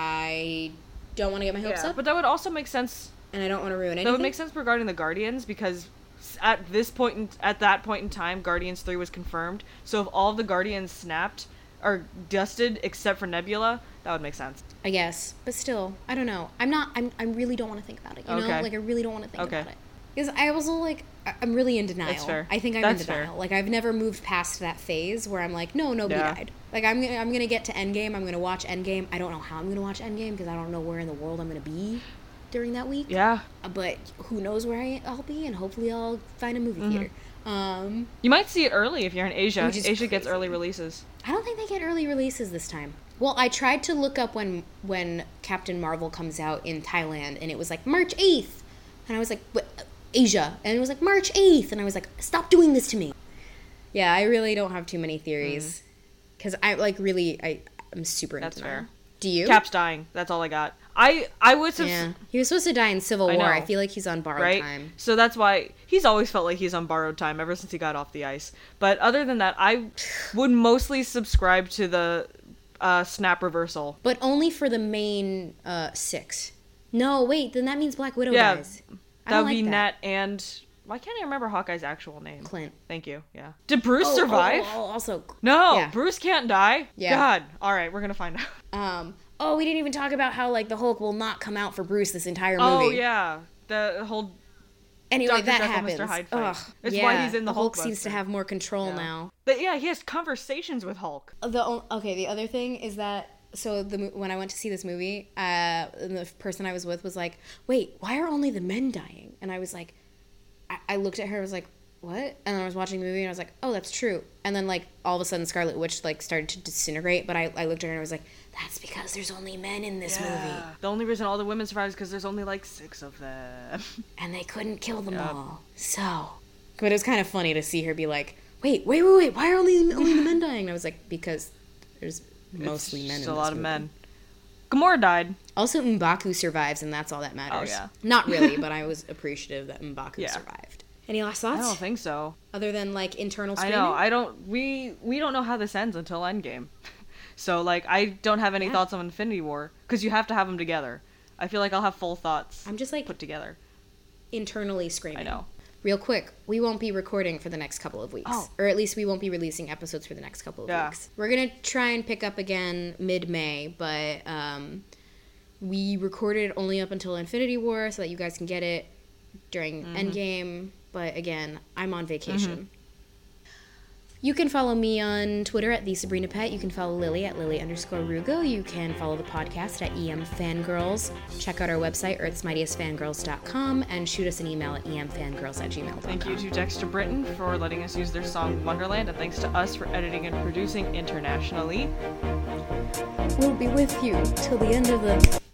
I don't want to get my hopes Yeah, up, but that would also make sense. and I don't want to ruin anything. That would make sense regarding the Guardians because at this point, in, at that point in time, Guardians three was confirmed. So if all of the Guardians snapped or dusted except for Nebula, that would make sense. I guess, but still, I don't know. I'm not. I'm. I really don't want to think about it. You know, Okay. like I really don't want to think Okay. about it because I also like. I- I'm really in denial. That's fair. I think I'm That's in fair. denial. Like I've never moved past that phase where I'm like, no, nobody Yeah. died. Like I'm. Gonna, I'm gonna get to Endgame. I'm gonna watch Endgame. I don't know how I'm gonna watch Endgame because I don't know where in the world I'm gonna be during that week. Yeah. Uh, But who knows where I, I'll be, and hopefully I'll find a movie theater. Um, You might see it early if you're in Asia. Which is Asia gets crazy. early releases. I don't think they get early releases this time. Well, I tried to look up when when Captain Marvel comes out in Thailand, and it was like March eighth. And I was like, what? Asia. And it was like March eighth. And I was like, stop doing this to me. Yeah, I really don't have too many theories. Because I, like, really, I, I'm super into That's fair. Do you? Cap's dying. That's all I got. I I would have Yeah. He was supposed to die in Civil I War. know. I feel like he's on borrowed right? time. So that's why he's always felt like he's on borrowed time ever since he got off the ice. But other than that, I would mostly subscribe to the uh, snap reversal. But only for the main uh, six. No, wait, then that means Black Widow Yeah, dies. I That don't would be like Nat and why can't I remember Hawkeye's actual name? Clint. Thank you. Yeah. Did Bruce Oh, survive? oh, oh, also, No, yeah. Bruce can't die. Yeah. God. All right, we're gonna find out. Um. Oh, we didn't even talk about how like the Hulk will not come out for Bruce this entire Oh movie. yeah, the whole Anyway, Doctor that Jekyll, happens. Mister Hyde fight. Ugh. It's yeah. why he's in the Hulk Hulkbuster. seems to have more control Yeah. now. But yeah, he has conversations with Hulk. The o- okay. The other thing is that so the mo- when I went to see this movie, uh, the person I was with was like, "Wait, why are only the men dying?" And I was like, I, I looked at her, I was like, "What?" And then I was watching the movie, and I was like, "Oh, that's true." And then like all of a sudden, Scarlet Witch like started to disintegrate. But I, I looked at her and I was like, "That's because there's only men in this movie, The only reason all the women survive is because there's only like six of them. and they couldn't kill them Yep. all." So, but it was kind of funny to see her be like, "Wait, wait, wait, wait! Why are only only the men dying?" And I was like, "Because there's mostly It's men." just in a this lot of movie. men. Gamora died. Also, M'Baku survives, and that's all that matters. Oh, yeah. Not really, but I was appreciative that M'Baku Yeah. survived. Any last I thoughts? don't think so. Other than, like, internal I screaming? know. I don't. We we don't know how this ends until Endgame. So like, I don't have any Yeah. thoughts on Infinity War because you have to have them together. I feel like I'll have full thoughts. I'm just, like, put together. internally screaming. I know. Real quick, we won't be recording for the next couple of weeks. Oh. Or at least we won't be releasing episodes for the next couple of Yeah. weeks. We're going to try and pick up again mid-May, but um, we recorded only up until Infinity War so that you guys can get it during Mm-hmm. Endgame. But again, I'm on vacation. You can follow me on Twitter at the Sabrina Pet. You can follow Lily at Lily underscore Rugo. You can follow the podcast at E M Fangirls. Check out our website, earths mightiest fangirls dot com, and shoot us an email at emfangirls at gmail dot com. Thank you to Dexter Britton for letting us use their song Wonderland, and thanks to us for editing and producing internationally. We'll be with you till the end of the